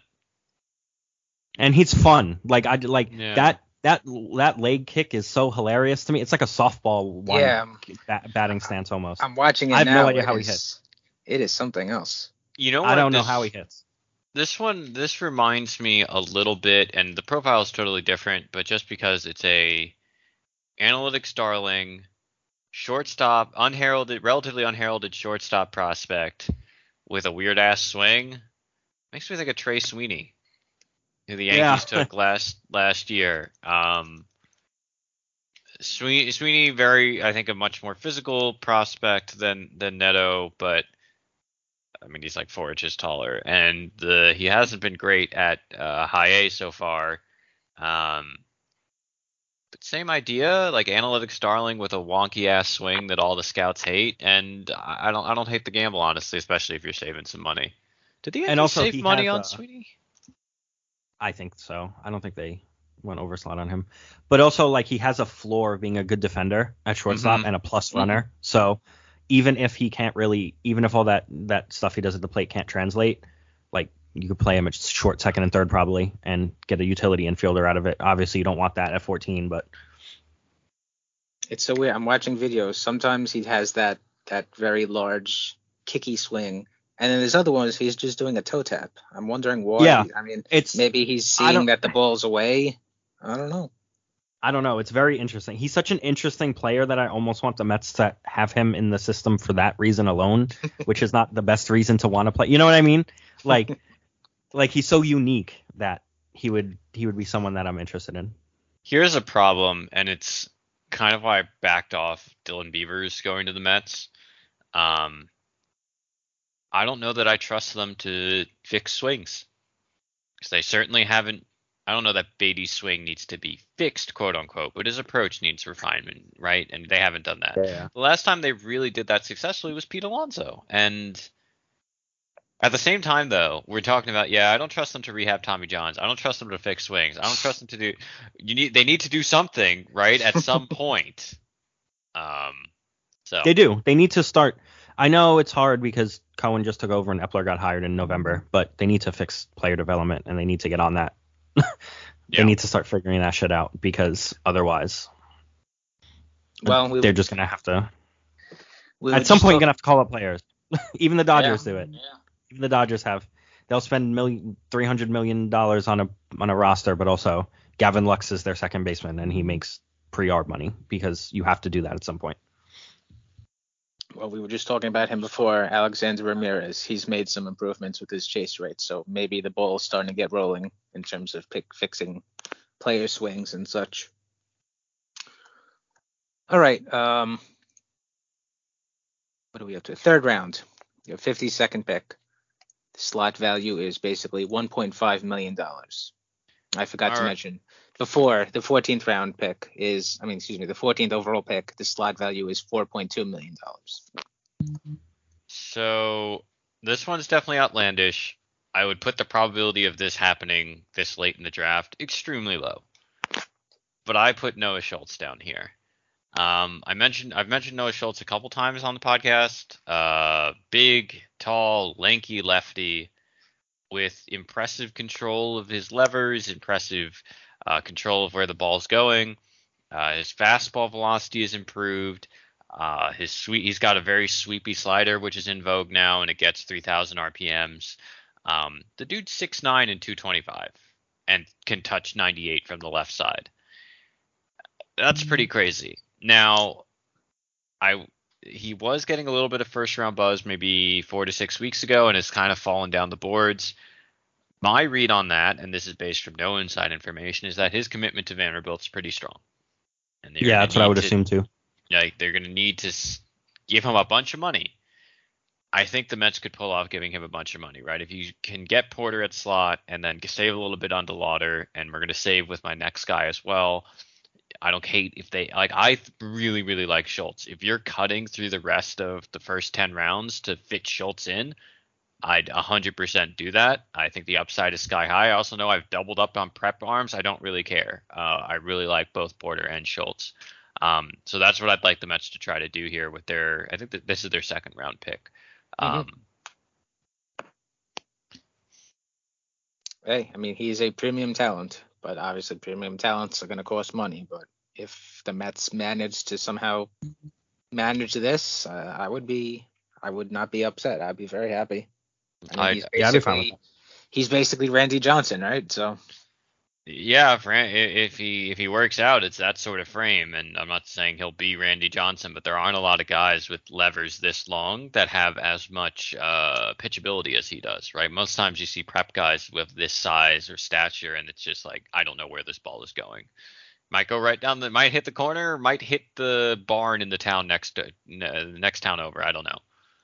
And he's fun. Like I like Yeah. that that that leg kick is so hilarious to me. It's like a softball one Yeah, I'm- bat, batting stance almost. I'm watching it I have now. no idea It how he is- hits. It is something else. You know what? I don't know this- how he hits. This one, this reminds me a little bit, and the profile is totally different, but just because it's a analytics darling, shortstop, unheralded, relatively unheralded shortstop prospect with a weird ass swing, makes me think of Trey Sweeney, who the Yeah. Yankees took last last year. Um, Sweeney, Sweeney, very, I think, a much more physical prospect than than Neto, but I mean, he's like four inches taller, and the he hasn't been great at uh, high A so far. Um, but same idea, like analytics darling with a wonky ass swing that all the scouts hate, and I I don't I don't hate the gamble honestly, especially if you're saving some money. Did the Yankees also save he money has on a- Sweeney? I think so. I don't think they went overslot on him. But also, like, he has a floor of being a good defender at shortstop Mhm. and a plus runner. So even if he can't really, even if all that, that stuff he does at the plate can't translate, like, you could play him at short, second, and third probably and get a utility infielder out of it. Obviously, you don't want that at fourteen, but It's so weird. I'm watching videos. Sometimes he has that that very large kicky swing, and then there's other ones he's just doing a toe tap. I'm wondering why. Yeah. I mean, it's maybe he's I don't- seeing that the ball's away. I don't know. I don't know. It's very interesting. He's such an interesting player that I almost want the Mets to have him in the system for that reason alone, which is not the best reason to want to play. You know what I mean? Like, like he's so unique that he would he would be someone that I'm interested in. Here's a problem, and it's kind of why I backed off Dylan Beavers going to the Mets. Um, I don't know that I trust them to fix swings. Because they certainly haven't. I don't know that Beatty's swing needs to be fixed, quote unquote, but his approach needs refinement, right? And they haven't done that. Yeah. The last time they really did that successfully was Pete Alonso. And at the same time, though, we're talking about, yeah, I don't trust them to rehab Tommy Johns. I don't trust them to fix swings. I don't trust them to do. You need. They need to do something, right? At some point. Um. So They do. They need to start. I know it's hard because Cohen just took over and Epler got hired in November, but they need to fix player development and they need to get on that. they Yeah. need to start figuring that shit out because otherwise, Well, we, they're just gonna have to. we were At some just point, you're talk- gonna have to call up players. Even the Dodgers Yeah. do it. Yeah. Even the Dodgers have. They'll spend million, three hundred million dollars on a on a roster, but also Gavin Lux is their second baseman and he makes pre-arb money because you have to do that at some point. Well, we were just talking about him before, Alexander Ramirez. He's made some improvements with his chase rate, so maybe the ball's starting to get rolling in terms of pick, fixing player swings and such. All right. Um, what are we up to? Third round. Your fifty-second pick. The slot value is basically one point five million dollars. I forgot All to right. mention before the fourteenth round pick is, I mean, excuse me, the fourteenth overall pick. The slot value is four point two million dollars. So this one's definitely outlandish. I would put the probability of this happening this late in the draft extremely low. But I put Noah Schultz down here. Um, I mentioned I've mentioned Noah Schultz a couple times on the podcast. Uh, big, tall, lanky lefty with impressive control of his levers, impressive uh, control of where the ball's going. Uh, his fastball velocity is improved. Uh, his sweet, he's got a very sweepy slider, which is in vogue now, and it gets three thousand R P Ms. Um, the dude's six nine and two twenty-five, and can touch ninety-eight from the left side. That's pretty crazy. Now, I he was getting a little bit of first round buzz maybe four to six weeks ago, and has kind of fallen down the boards. My read on that, and this is based from no inside information, is that his commitment to Vanderbilt is pretty strong. And they're Yeah, gonna that's what I need would to- assume too. Like they're going to need to s- give him a bunch of money. I think the Mets could pull off giving him a bunch of money, right? If you can get Porter at slot and then save a little bit on DeLauder, and we're going to save with my next guy as well. I don't hate if they like. I really, really like Schultz. If you're cutting through the rest of the first ten rounds to fit Schultz in, I'd one hundred percent do that. I think the upside is sky high. I also know I've doubled up on prep arms. I don't really care. Uh, I really like both Porter and Schultz. Um, so that's what I'd like the Mets to try to do here with their. I think that this is their second round pick. Um, Mm-hmm. Hey, I mean, he's a premium talent, but obviously premium talents are going to cost money. But if the Mets manage to somehow manage this, uh, I would be, I would not be upset. I'd be very happy. I mean, I- he's yeah, I'd be fine with basically, he's basically Randy Johnson, right? So Yeah, if, Ran- if he if he works out, it's that sort of frame. And I'm not saying he'll be Randy Johnson, but there aren't a lot of guys with levers this long that have as much uh, pitchability as he does, right? Most times you see prep guys with this size or stature, and it's just like, I don't know where this ball is going. Might go right down the, might hit the corner, might hit the barn in the town next to n- next town over. I don't know.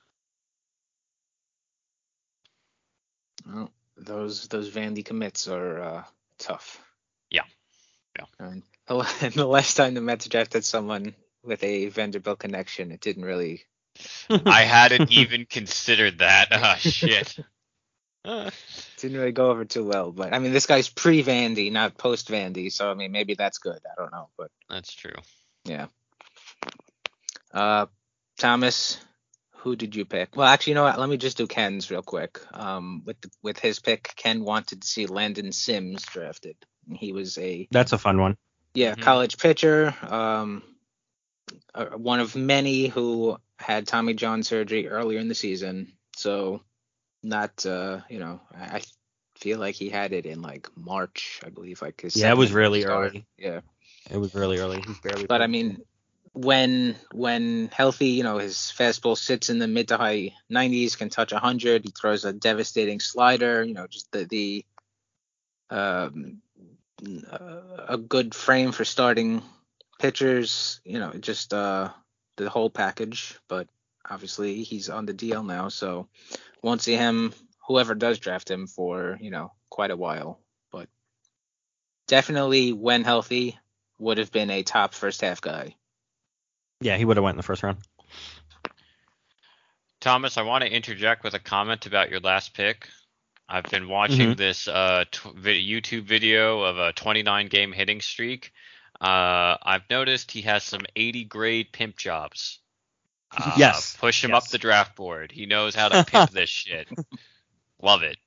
well, those those Vandy commits are uh, tough. Yeah. Yeah. And the, and the last time the Mets drafted someone with a Vanderbilt connection, it didn't really. I hadn't even considered that. Ah, shit. Didn't really go over too well, but I mean, this guy's pre-Vandy, not post-Vandy, so I mean, maybe that's good. I don't know, but That's true. yeah. Uh, Thomas, who did you pick? Well, actually, you know what? Let me just do Ken's real quick. Um, with the, with his pick, Ken wanted to see Landon Sims drafted. He was a That's a fun one. yeah Mhm. college pitcher. Um, uh, one of many who had Tommy John surgery earlier in the season, so. Not, uh, you know, I I feel like he had it in like March, I believe, like his Yeah, it was second really start. early. Yeah, It was really early. He's barely. but I mean, when when healthy, you know, his fastball sits in the mid to high nineties, can touch one hundred. He throws a devastating slider. You know, just the the um uh, a good frame for starting pitchers. You know, just uh the whole package. But obviously he's on the D L now, so won't see him, whoever does draft him, for, you know, quite a while. But definitely, when healthy, would have been a top first half guy. Yeah, he would have went in the first round. Thomas, I want to interject with a comment about your last pick. I've been watching Mhm. this uh, tw- vi- YouTube video of a twenty-nine game hitting streak. Uh, I've noticed he has some eighty grade pimp jobs. Uh, Yes, Push him yes. up the draft board. He knows how to pimp this shit. Love it.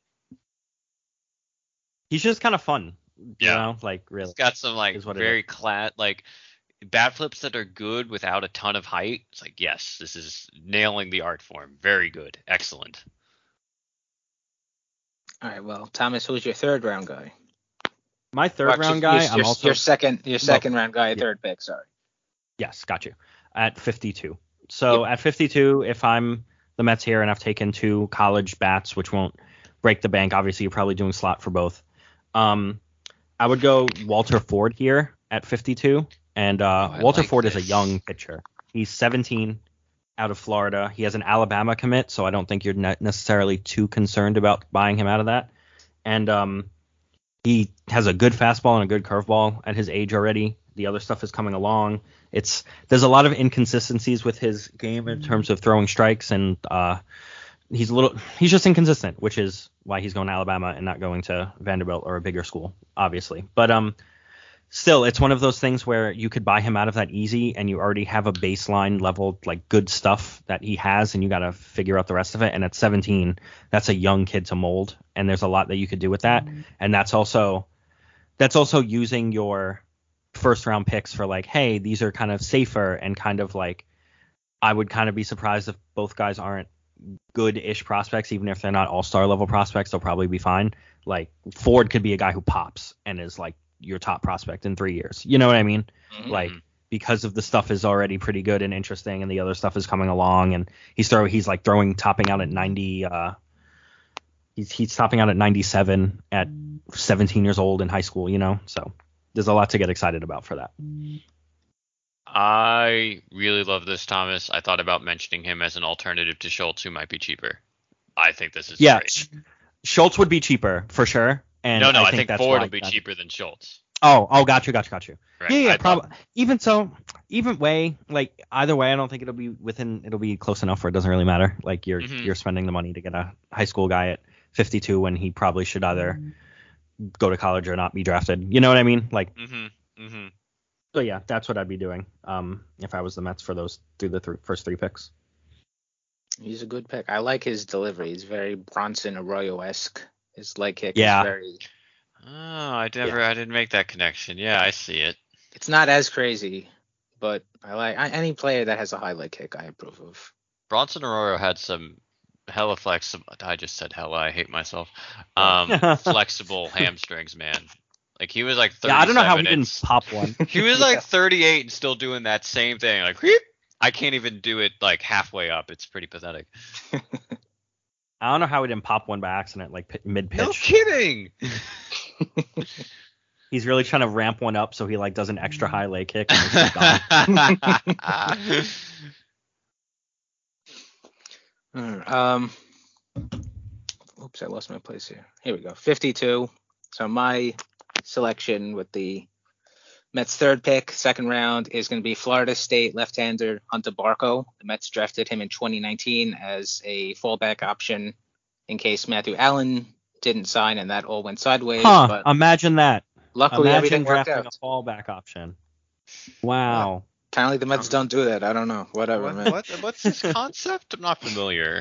He's just kind of fun. You Yeah. know, like really. He's got some like Is what it very clat like bat flips that are good without a ton of height. It's like, yes, this is nailing the art form. Very good. Excellent. All right, well, Thomas, who's your third round guy? My third Well, round actually, guy, Your, I'm your, also your second, your second round guy, yeah. third pick. Sorry. Yes, got you. At fifty-two. So at fifty-two, if I'm the Mets here and I've taken two college bats, which won't break the bank, obviously you're probably doing slot for both. Um, I would go Walter Ford here at fifty-two. And uh, Oh, I Walter like Ford is this. a young pitcher. He's seventeen, out of Florida. He has an Alabama commit, so I don't think you're ne- necessarily too concerned about buying him out of that. And um, he has a good fastball and a good curveball at his age already. The other stuff is coming along. It's there's a lot of inconsistencies with his game in terms of throwing strikes, and uh, he's a little he's just inconsistent, which is why he's going to Alabama and not going to Vanderbilt or a bigger school, obviously. But um, still, it's one of those things where you could buy him out of that easy, and you already have a baseline level, like good stuff that he has, and you got to figure out the rest of it. And at seventeen, that's a young kid to mold, and there's a lot that you could do with that. And that's also that's also using your first round picks for like, hey, these are kind of safer and kind of like, I would kind of be surprised if both guys aren't good-ish prospects, even if they're not all-star level prospects, they'll probably be fine. Like Ford could be a guy who pops and is like your top prospect in three years. You know what I mean? Mhm. Like because of the stuff is already pretty good and interesting, and the other stuff is coming along, and he's throw he's like throwing topping out at ninety. Uh, he's he's topping out at ninety-seven at seventeen years old in high school. You know, so there's a lot to get excited about for that. I really love this, Thomas. I thought about mentioning him as an alternative to Schultz, who might be cheaper. I think this is Yeah, great. Sch- Schultz would be cheaper for sure. And no, no, I, think, think that's Ford why will be that- cheaper than Schultz. Oh, oh, got you, got you, got you. Right. Yeah, yeah, I thought- probably. Even so, even way, like either way, I don't think it'll be within. It'll be close enough where it doesn't really matter. Like you're Mhm. you're spending the money to get a high school guy at fifty-two when he probably should either go to college or not be drafted. You know what I mean? Like, Mm-hmm. Mm-hmm. so yeah, that's what I'd be doing. Um, if I was the Mets for those through the th- first three picks. He's a good pick. I like his delivery. He's very Bronson Arroyo-esque. His leg kick Yeah. is very. Oh, I never, I didn't make that connection. Yeah, I see it. It's not as crazy, but I like I, any player that has a high leg kick. I approve of. Bronson Arroyo had some hella flexible. I just said hella. I hate myself. Um, flexible hamstrings, man. Like he was like thirty-seven. Yeah, I don't know how he and didn't s- pop one. He was like thirty-eight and still doing that same thing. Like, wheep. I can't even do it like halfway up. It's pretty pathetic. I don't know how he didn't pop one by accident, like mid pitch. No kidding. He's really trying to ramp one up so he like does an extra high leg kick. And it's just gone. Alright, Um. Oops, I lost my place here. Here we go. fifty-two. So my selection with the Mets third pick, second round, is going to be Florida State left-hander Hunter Barco. The Mets drafted him in twenty nineteen as a fallback option in case Matthew Allen didn't sign and that all went sideways. Huh? But Imagine that. luckily, Imagine everything worked drafting out. a fallback option. Wow. Apparently, the Mets don't do that. I don't know. Whatever, what, man. what, what's this concept? I'm not familiar.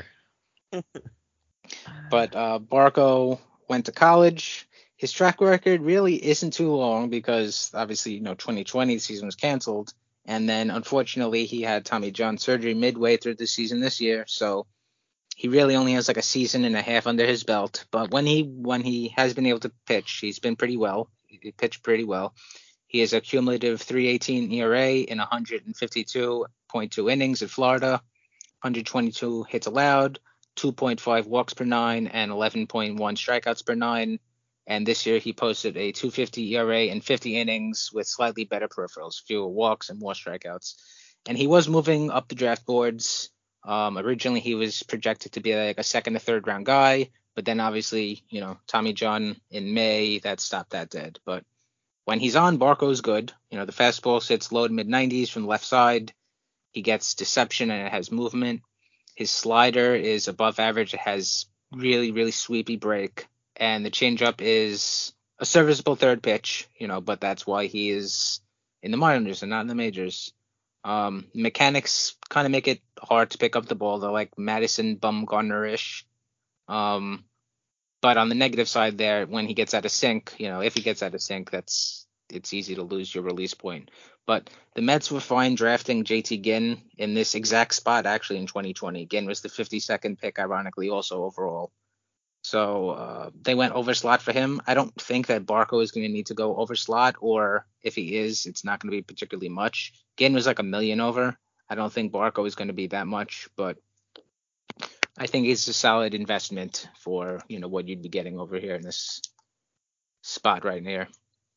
But uh, Barco went to college. His track record really isn't too long because obviously, you know, twenty twenty season was canceled. And then unfortunately, he had Tommy John surgery midway through the season this year. So he really only has like a season and a half under his belt. But when he when he has been able to pitch, he's been pretty well. He pitched pretty well. He has a cumulative three eighteen E R A in one fifty-two point two innings in Florida, one twenty-two hits allowed, two point five walks per nine, and eleven point one strikeouts per nine. And this year he posted a two fifty E R A in fifty innings with slightly better peripherals, fewer walks and more strikeouts. And he was moving up the draft boards. Um, originally, he was projected to be like a second or third round guy, but then obviously, you know, Tommy John in May, that stopped that dead. But when he's on, Barco's good. You know, the fastball sits low to mid nineties from the left side. He gets deception and it has movement. His slider is above average. It has really, really sweepy break. And the changeup is a serviceable third pitch, you know, but that's why he is in the minors and not in the majors. Um, mechanics kind of make it hard to pick up the ball. They're like Madison Bumgarner-ish. Um, but on the negative side there, when he gets out of sync, you know, if he gets out of sync, that's it's easy to lose your release point. But the Mets were fine drafting J T Ginn in this exact spot, actually, in twenty twenty. Ginn was the fifty-second pick, ironically, also overall. So uh, they went over slot for him. I don't think that Barco is going to need to go over slot, or if he is, it's not going to be particularly much. Ginn was like a million over. I don't think Barco is going to be that much, but I think it's a solid investment for, you know, what you'd be getting over here in this spot right here.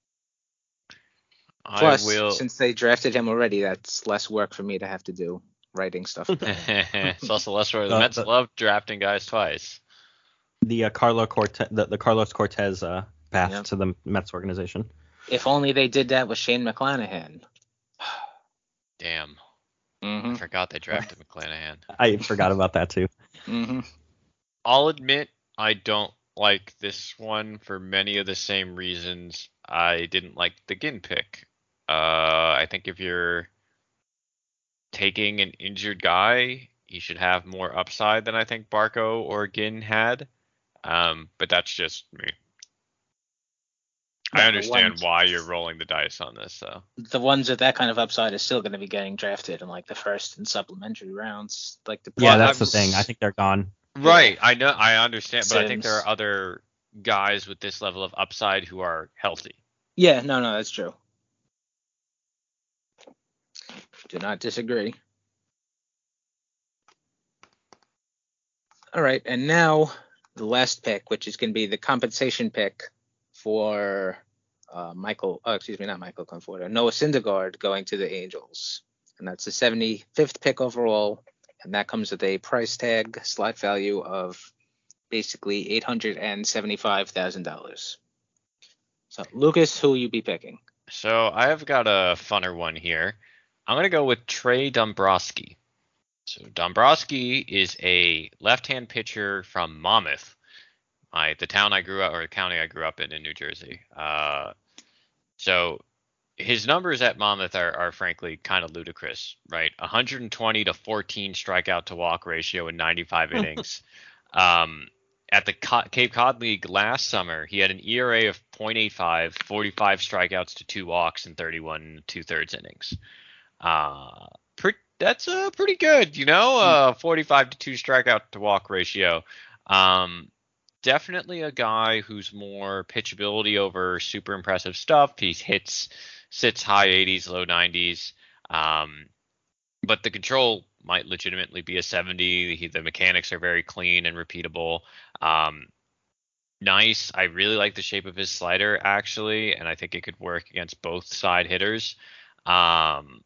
Plus, will... since they drafted him already, that's less work for me to have to do, writing stuff. It's also less work. The Uh, Mets the- love drafting guys twice. The uh, Carlo Cortez, the, the Carlos Cortez uh, path Yep. to the Mets organization. If only they did that with Shane McClanahan. Damn. Mm-hmm. I forgot they drafted McClanahan. I forgot about that too. Mm-hmm. I'll admit I don't like this one for many of the same reasons I didn't like the Ginn pick. Uh, I think if you're taking an injured guy, he should have more upside than I think Barco or Ginn had. Um, but that's just me. I Yeah, understand ones- why you're rolling the dice on this, though. The ones with that kind of upside are still going to be getting drafted in like the first and supplementary rounds. Like the Yeah, Well, that's I'm the thing. I think they're gone. Right, I know, I understand, but I think there Sims. are other guys with this level of upside who are healthy. Yeah, no, no, that's true. Do not disagree. All right, and now the last pick, which is going to be the compensation pick for uh, Michael, oh, excuse me, not Michael Conforto, Noah Syndergaard going to the Angels. And that's the seventy-fifth pick overall, and that comes with a price tag, slot value of basically eight hundred seventy-five thousand dollars. So, Lucas, who will you be picking? So I have got a funner one here. I'm going to go with Trey Dombrowski. So Dombrowski is a left-hand pitcher from Monmouth, my, the town I grew up, or the county I grew up in in New Jersey. Uh, so his numbers at Monmouth are, are frankly kind of ludicrous, right? one hundred twenty to fourteen strikeout to walk ratio in ninety-five innings. Um, at the Co- Cape Cod League last summer, he had an E R A of point eight five, forty-five strikeouts to two walks in thirty-one and two-thirds innings. Uh, pre- that's uh, pretty good, you know, uh, forty-five to two strikeout to walk ratio. Um, definitely a guy who's more pitchability over super impressive stuff. He hits, sits high eighties, low nineties. Um, but the control might legitimately be a seventy. He, the mechanics are very clean and repeatable. Um, nice. I really like the shape of his slider, actually, and I think it could work against both side hitters. Um,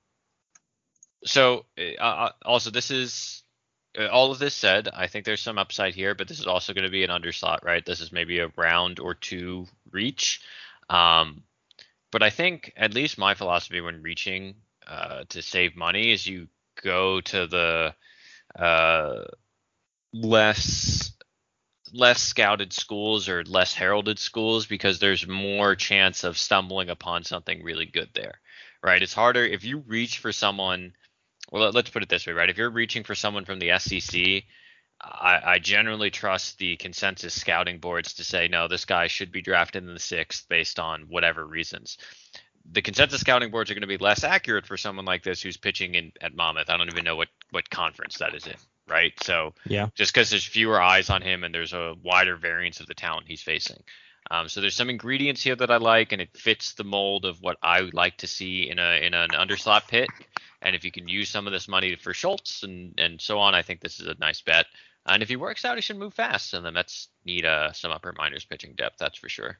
so uh, also, this is uh, all of this said, I think there's some upside here, but this is also going to be an underslot, right? This is maybe a round or two reach. Um, but I think at least my philosophy when reaching uh, to save money is you go to the uh, less less scouted schools or less heralded schools, because there's more chance of stumbling upon something really good there, right? It's harder if you reach for someone. Well, let's put it this way, right? If you're reaching for someone from the S E C, I, I generally trust the consensus scouting boards to say, no, this guy should be drafted in the sixth based on whatever reasons. The consensus scouting boards are going to be less accurate for someone like this who's pitching in at Monmouth. I don't even know what, what conference that is in, right? So Yeah. just because there's fewer eyes on him and there's a wider variance of the talent he's facing. Um, so there's some ingredients here that I like, and it fits the mold of what I would like to see in a in an underslot pit. And if you can use some of this money for Schultz and, and so on, I think this is a nice bet. And if he works out, he should move fast. And the Mets need uh, some upper minors pitching depth, that's for sure.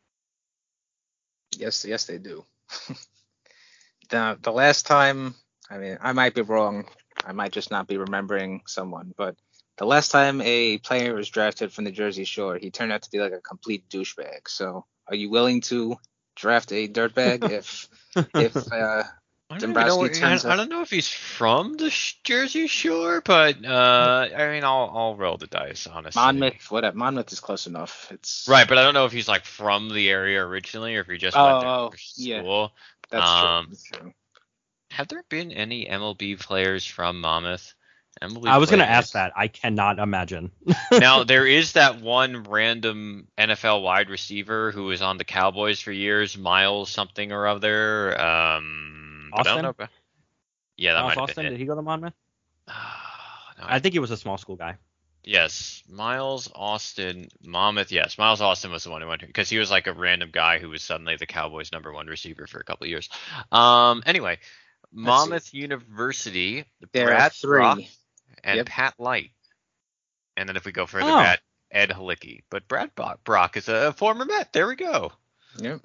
Yes, yes, they do. the the last time, I mean, I might be wrong. I might just not be remembering someone, but the last time a player was drafted from the Jersey Shore, he turned out to be like a complete douchebag. So, are you willing to draft a dirtbag if if uh, I don't, even know Dombrowski where- I, turns I up? don't know if he's from the Sh- Jersey Shore, but uh, I mean, I'll I'll roll the dice, honestly. Monmouth, whatever. Monmouth is close enough. It's Right, but I don't know if he's like from the area originally, or if he just Oh, went there oh, for yeah. school. That's Um, true. That's true. Have there been any M L B players from Monmouth? M L B I was going to players? ask that. I cannot imagine. Now there is that one random N F L wide receiver who was on the Cowboys for years, Miles something or other. Um, but I don't Austin? know about- Yeah, that Miles might have Austin, been did it. he go to Monmouth? No, I think he was a small school guy. Yes, Miles Austin, Monmouth. Yes, Miles Austin was the one who went because he was like a random guy who was suddenly the Cowboys' number one receiver for a couple of years. Um, anyway, Monmouth University, There Brad are three. Brock and Yep. Pat Light, and then if we go further Oh. back, Ed Halicki. But Brad Bo- Brock is a former Met. There we go. Yep.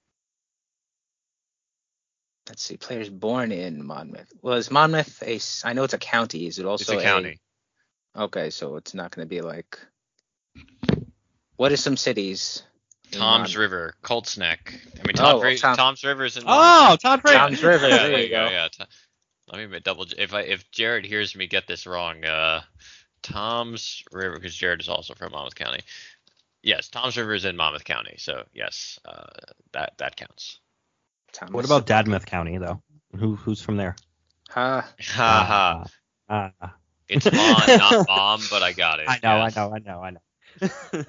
Let's see. Players born in Monmouth. Was Monmouth a? s- I know it's a county. Is it also It's a county. Okay, so it's not going to be like. What are some cities? in Tom's Monmouth? River, Colts Neck. I mean, Tom, Oh, Fra- Tom- Tom's River's in. Oh, Todd Frazier. Tom's River. Yeah, There you go. Yeah, T- let me double. If I if Jared hears me get this wrong, uh, Tom's River, because Jared is also from Monmouth County. Yes, Tom's River is in Monmouth County, so yes, uh, that that counts. Thomas. What about Dadmouth County, though? Who Who's from there? Huh? Haha, Uh, uh, it's Mon, not Mom, but I got it. I know, yes. I know, I know, I know.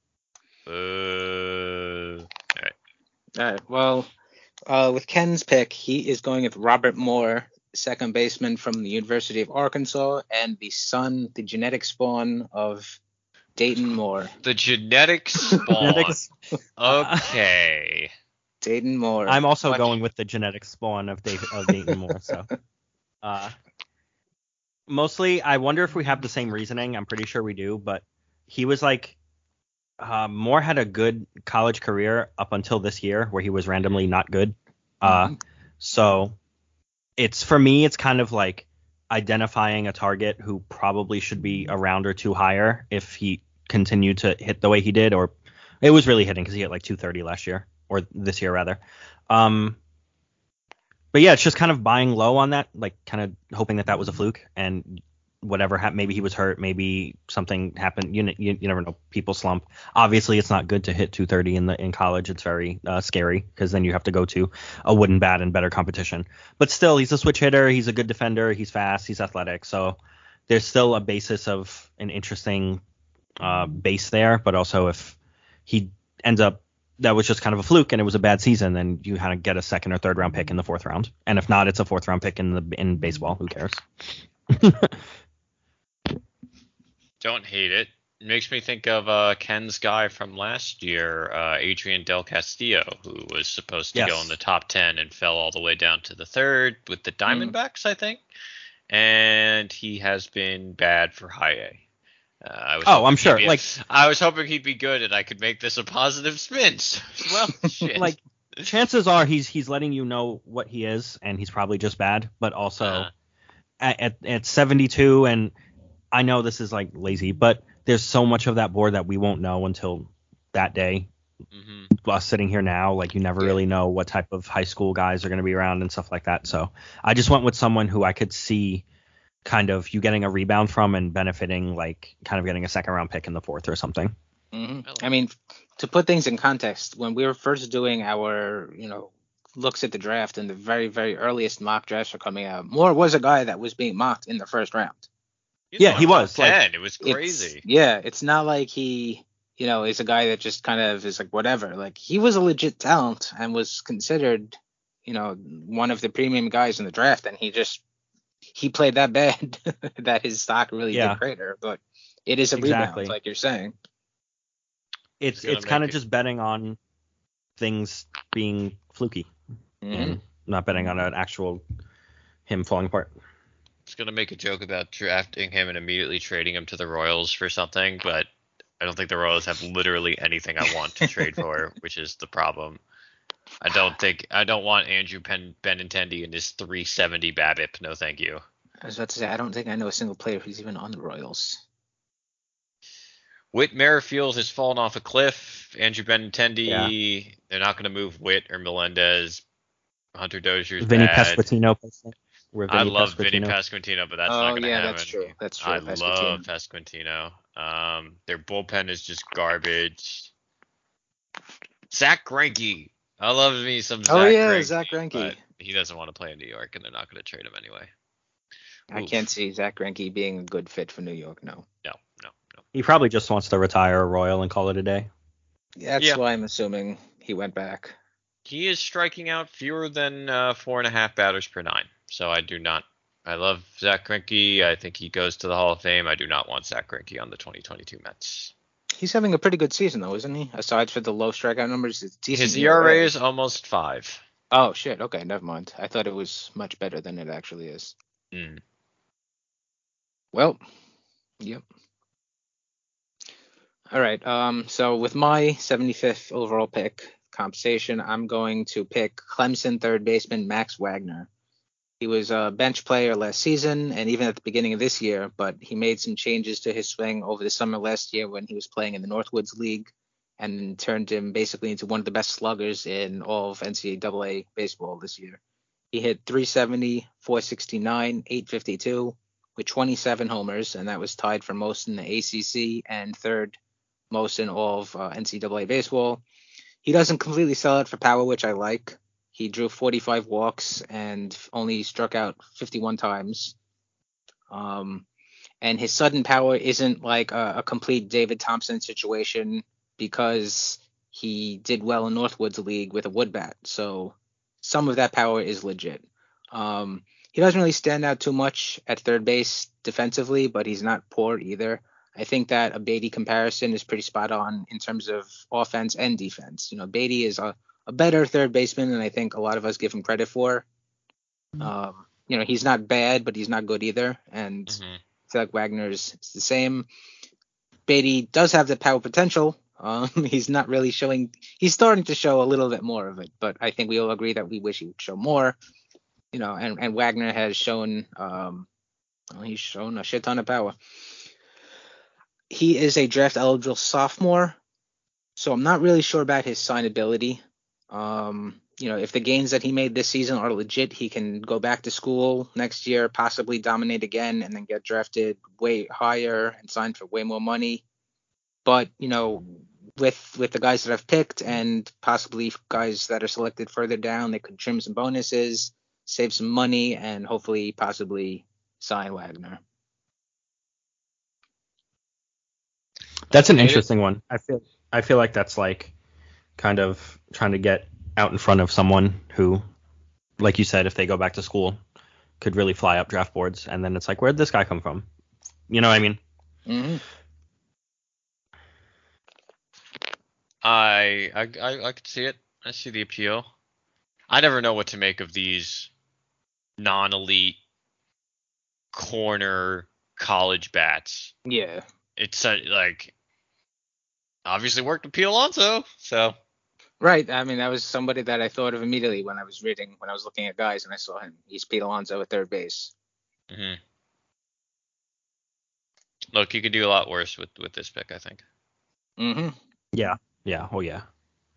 Uh, All right. Well, uh, with Ken's pick, he is going with Robert Moore, second baseman from the University of Arkansas, and the son, the genetic spawn of Dayton Moore. the genetic spawn. Genetics- Okay. Dayton Moore. I'm also What- going with the genetic spawn of, Dave, of Dayton Moore. So, uh, mostly, I wonder if we have the same reasoning. I'm pretty sure we do, but he was like, uh, Moore had a good college career up until this year, where he was randomly not good. Uh, Mhm. so it's for me, it's kind of like identifying a target who probably should be a round or two higher if he continued to hit the way he did, or it was really hitting because he hit like two thirty last year or this year rather. Um, but yeah, it's just kind of buying low on that, like kind of hoping that that was a fluke and whatever happened. Maybe he was hurt. Maybe something happened. You, you you never know. People slump. Obviously, it's not good to hit two thirty in the in college. It's very uh, scary because then you have to go to a wooden bat and better competition. But still, he's a switch hitter. He's a good defender. He's fast. He's athletic. So there's still a basis of an interesting uh, base there. But also, if he ends up that was just kind of a fluke and it was a bad season, then you kind of get a second or third round pick in the fourth round. And if not, it's a fourth round pick in the in baseball. Who cares? Don't hate it. It makes me think of uh, Ken's guy from last year, uh, Adrian Del Castillo, who was supposed to Yes. go in the top ten and fell all the way down to the third with the Mm. Diamondbacks, I think. And he has been bad for high A. Uh, I was Oh, hoping I'm he'd sure. be- Like, I was hoping he'd be good, and I could make this a positive spin. So, well, shit. like chances are he's he's letting you know what he is, and he's probably just bad. But also Uh-huh. at, at at seventy-two, and I know this is like lazy, but there's so much of that board that we won't know until that day. hmm Us sitting here now, like you never Yeah. really know what type of high school guys are going to be around and stuff like that. So I just went with someone who I could see kind of you getting a rebound from and benefiting, like kind of getting a second round pick in the fourth or something. Mhm. Well- I mean, to put things in context, when we were first doing our, you know, looks at the draft and the very, very earliest mock drafts were coming out, Moore was a guy that was being mocked in the first round. Yeah, he was, like- ten. It was It's- crazy. yeah, it's not like he, you know, is a guy that just kind of is like whatever. Like he was a legit talent and was considered, you know, one of the premium guys in the draft, and he just he played that bad that his stock really Yeah. did crater. But it is a Exactly. rebound, like you're saying. It's It's gonna it's kind of make it- just betting on things being fluky Mhm. and not betting on an actual him falling apart. I was gonna make a joke about drafting him and immediately trading him to the Royals for something, but I don't think the Royals have literally anything I want to trade for, which is the problem. I don't think I don't want Andrew Pen, Benintendi and his three seventy BABIP. No, thank you. I was about to say, I don't think I know a single player who's even on the Royals. Whit Merrifield has fallen off a cliff. Andrew Benintendi, Yeah. they're not going to move Whit or Melendez. Hunter Dozier's Vinny bad. Pasquantino. I love Vinny Pasquantino, but that's oh, not going to yeah, happen. that's true. That's true. I Pasquantino. love Pasquantino. Um, their bullpen is just garbage. Zach Greinke. I love me some Zach Oh, yeah, Greinke, Zach Greinke. but he doesn't want to play in New York, and they're not going to trade him anyway. I Oof. can't see Zach Greinke being a good fit for New York, no. No, no, no. He probably just wants to retire a Royal and call it a day. That's Yeah. why I'm assuming he went back. He is striking out fewer than uh, four and a half batters per nine. So I do not. I love Zach Greinke. I think he goes to the Hall of Fame. I do not want Zach Greinke on the twenty twenty-two Mets. He's having a pretty good season, though, isn't he? Aside for the low strikeout numbers, it's decent. His E R A is almost five. Oh, shit. Okay, never mind. I thought it was much better than it actually is. Mm. Well, yep. All right. Um. So with my seventy-fifth overall pick compensation, I'm going to pick Clemson third baseman Max Wagner. He was a bench player last season and even at the beginning of this year, but he made some changes to his swing over the summer last year when he was playing in the Northwoods League and turned him basically into one of the best sluggers in all of N C double A baseball this year. He hit three seventy, four sixty-nine, eight fifty-two with twenty-seven homers, and that was tied for most in the A C C and third most in all of uh, N C double A baseball. He doesn't completely sell it for power, which I like. He drew forty-five walks and only struck out fifty-one times. Um, and his sudden power isn't like a, a complete David Thompson situation because he did well in Northwoods League with a wood bat. So some of that power is legit. Um, he doesn't really stand out too much at third base defensively, but he's not poor either. I think that a Beatty comparison is pretty spot on in terms of offense and defense. You know, Beatty is a, a better third baseman than I think a lot of us give him credit for. Um, you know, he's not bad, but he's not good either. And Mm-hmm. I feel like Wagner's it's the same. Beatty does have the power potential. Um, he's not really showing. He's starting to show a little bit more of it, but I think we all agree that we wish he would show more. You know, and, and Wagner has shown. Um, well, he's shown a shit ton of power. He is a draft eligible sophomore, so I'm not really sure about his signability. Um, you know, if the gains that he made this season are legit, he can go back to school next year, possibly dominate again, and then get drafted way higher and sign for way more money. But, you know, with with the guys that I've picked and possibly guys that are selected further down, they could trim some bonuses, save some money, and hopefully possibly sign Wagner. That's an interesting one. I feel I feel like that's like kind of trying to get out in front of someone who, like you said, if they go back to school, could really fly up draft boards. And then it's like, where'd this guy come from? You know what I mean? Mm-hmm. I, I I I could see it. I see the appeal. I never know what to make of these non-elite corner college bats. Yeah. It's uh, like obviously worked with Pete Alonso, so Right. I mean, that was somebody that I thought of immediately when I was reading, when I was looking at guys, and I saw him. He's Pete Alonso at third base. hmm look, you could do a lot worse with with this pick, I think. Mm-hmm. Yeah. Yeah. Oh, yeah.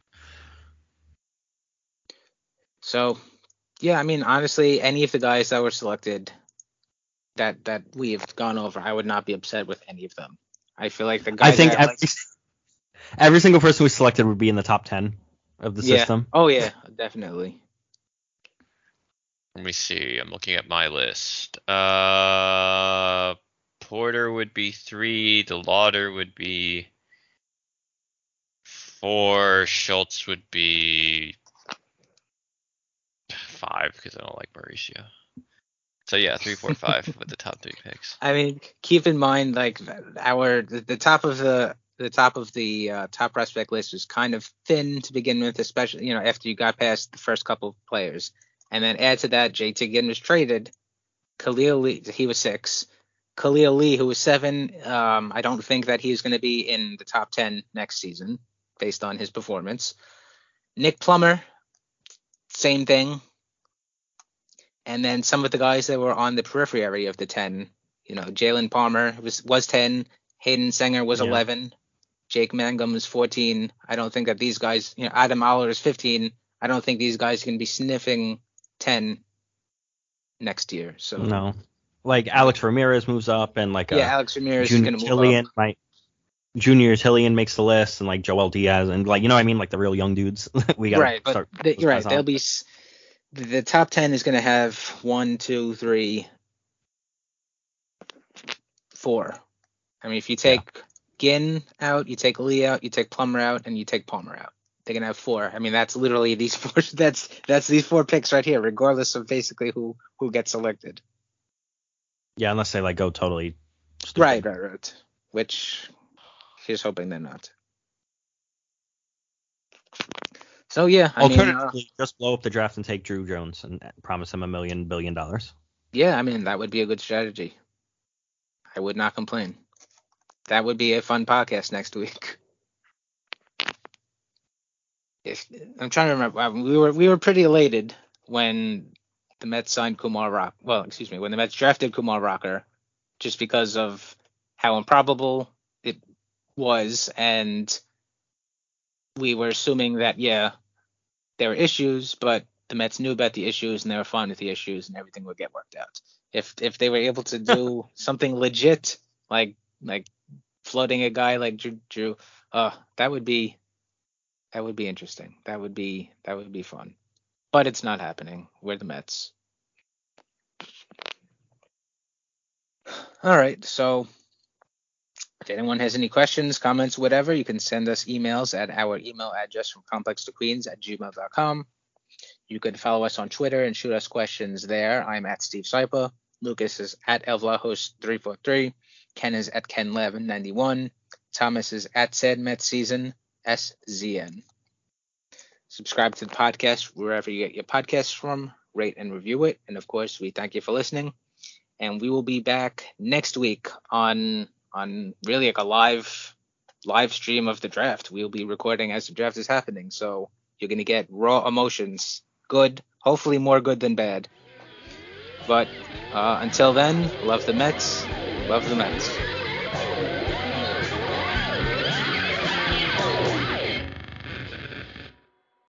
So, yeah, I mean, honestly, any of the guys that were selected that that we have gone over, I would not be upset with any of them. I feel like the guys I think that I every, like- every single person we selected would be in the top ten of the yeah. system. Oh, yeah, definitely. Let me see. I'm looking at my list. Uh, Porter would be three. DeLauder would be four. Schultz would be five because I don't like Mauricio. So yeah, three, four, five with the top three picks. I mean, keep in mind, like our the, the top of the the top of the uh, top prospect list was kind of thin to begin with, especially you know after you got past the first couple of players, and then add to that, J T Ginn was traded. Khalil Lee, he was six. Khalil Lee, who was seven. Um, I don't think that he's going to be in the top ten next season based on his performance. Nick Plummer, same thing. And then some of the guys that were on the periphery of the ten, you know, Jalen Palmer was was ten, Hayden Sanger was Yeah. eleven, Jake Mangum was fourteen. I don't think that these guys, you know, Adam Aller is fifteen. I don't think these guys can be sniffing ten next year. So No. Like Alex Ramirez moves up, and like yeah, uh, Alex Ramirez Junior is going to move Hillian up. might. Junior Hillian makes the list, and like Joel Diaz, and like you know what I mean, like the real young dudes. we got Right, but start the, those you're right. guys on. They'll be s- the top ten is going to have one, two, three, four. I mean, if you take Ginn out, you take Lee out, you take Plummer out, and you take Palmer out, they're going to have four. I mean, that's literally these four. That's that's these four picks right here, regardless of basically who who gets selected. Yeah, unless they like go totally. Stupid. Right, right, right. Which here's hoping they're not. So yeah, I mean, uh, Alternatively, just blow up the draft and take Drew Jones and promise him a million billion dollars. yeah, I mean that would be a good strategy. I would not complain. That would be a fun podcast next week. If, I'm trying to remember. uh, We were we were pretty elated when the Mets signed Kumar Rock. Well, excuse me, when the Mets drafted Kumar Rocker, just because of how improbable it was, and we were assuming that yeah, there were issues, but the Mets knew about the issues and they were fine with the issues, and everything would get worked out. If if they were able to do something legit, like like floating a guy like Drew, Drew uh, that would be that would be interesting. That would be that would be fun. But it's not happening. We're the Mets. All right, so if anyone has any questions, comments, whatever, you can send us emails at our email address from complex to queens at gmail dot com. You can follow us on Twitter and shoot us questions there. I'm at Steve Sypa. Lucas is at Elvlahos three four three. Ken is at Ken Levin ninety-one. Thomas is at Said Met Season S Z N. Subscribe to the podcast wherever you get your podcasts from. Rate and review it. And of course, we thank you for listening. And we will be back next week on on really like a live live stream of the draft. We'll be recording as the draft is happening. So you're gonna get raw emotions. Good, hopefully more good than bad. But uh, until then, love the Mets. Love the Mets.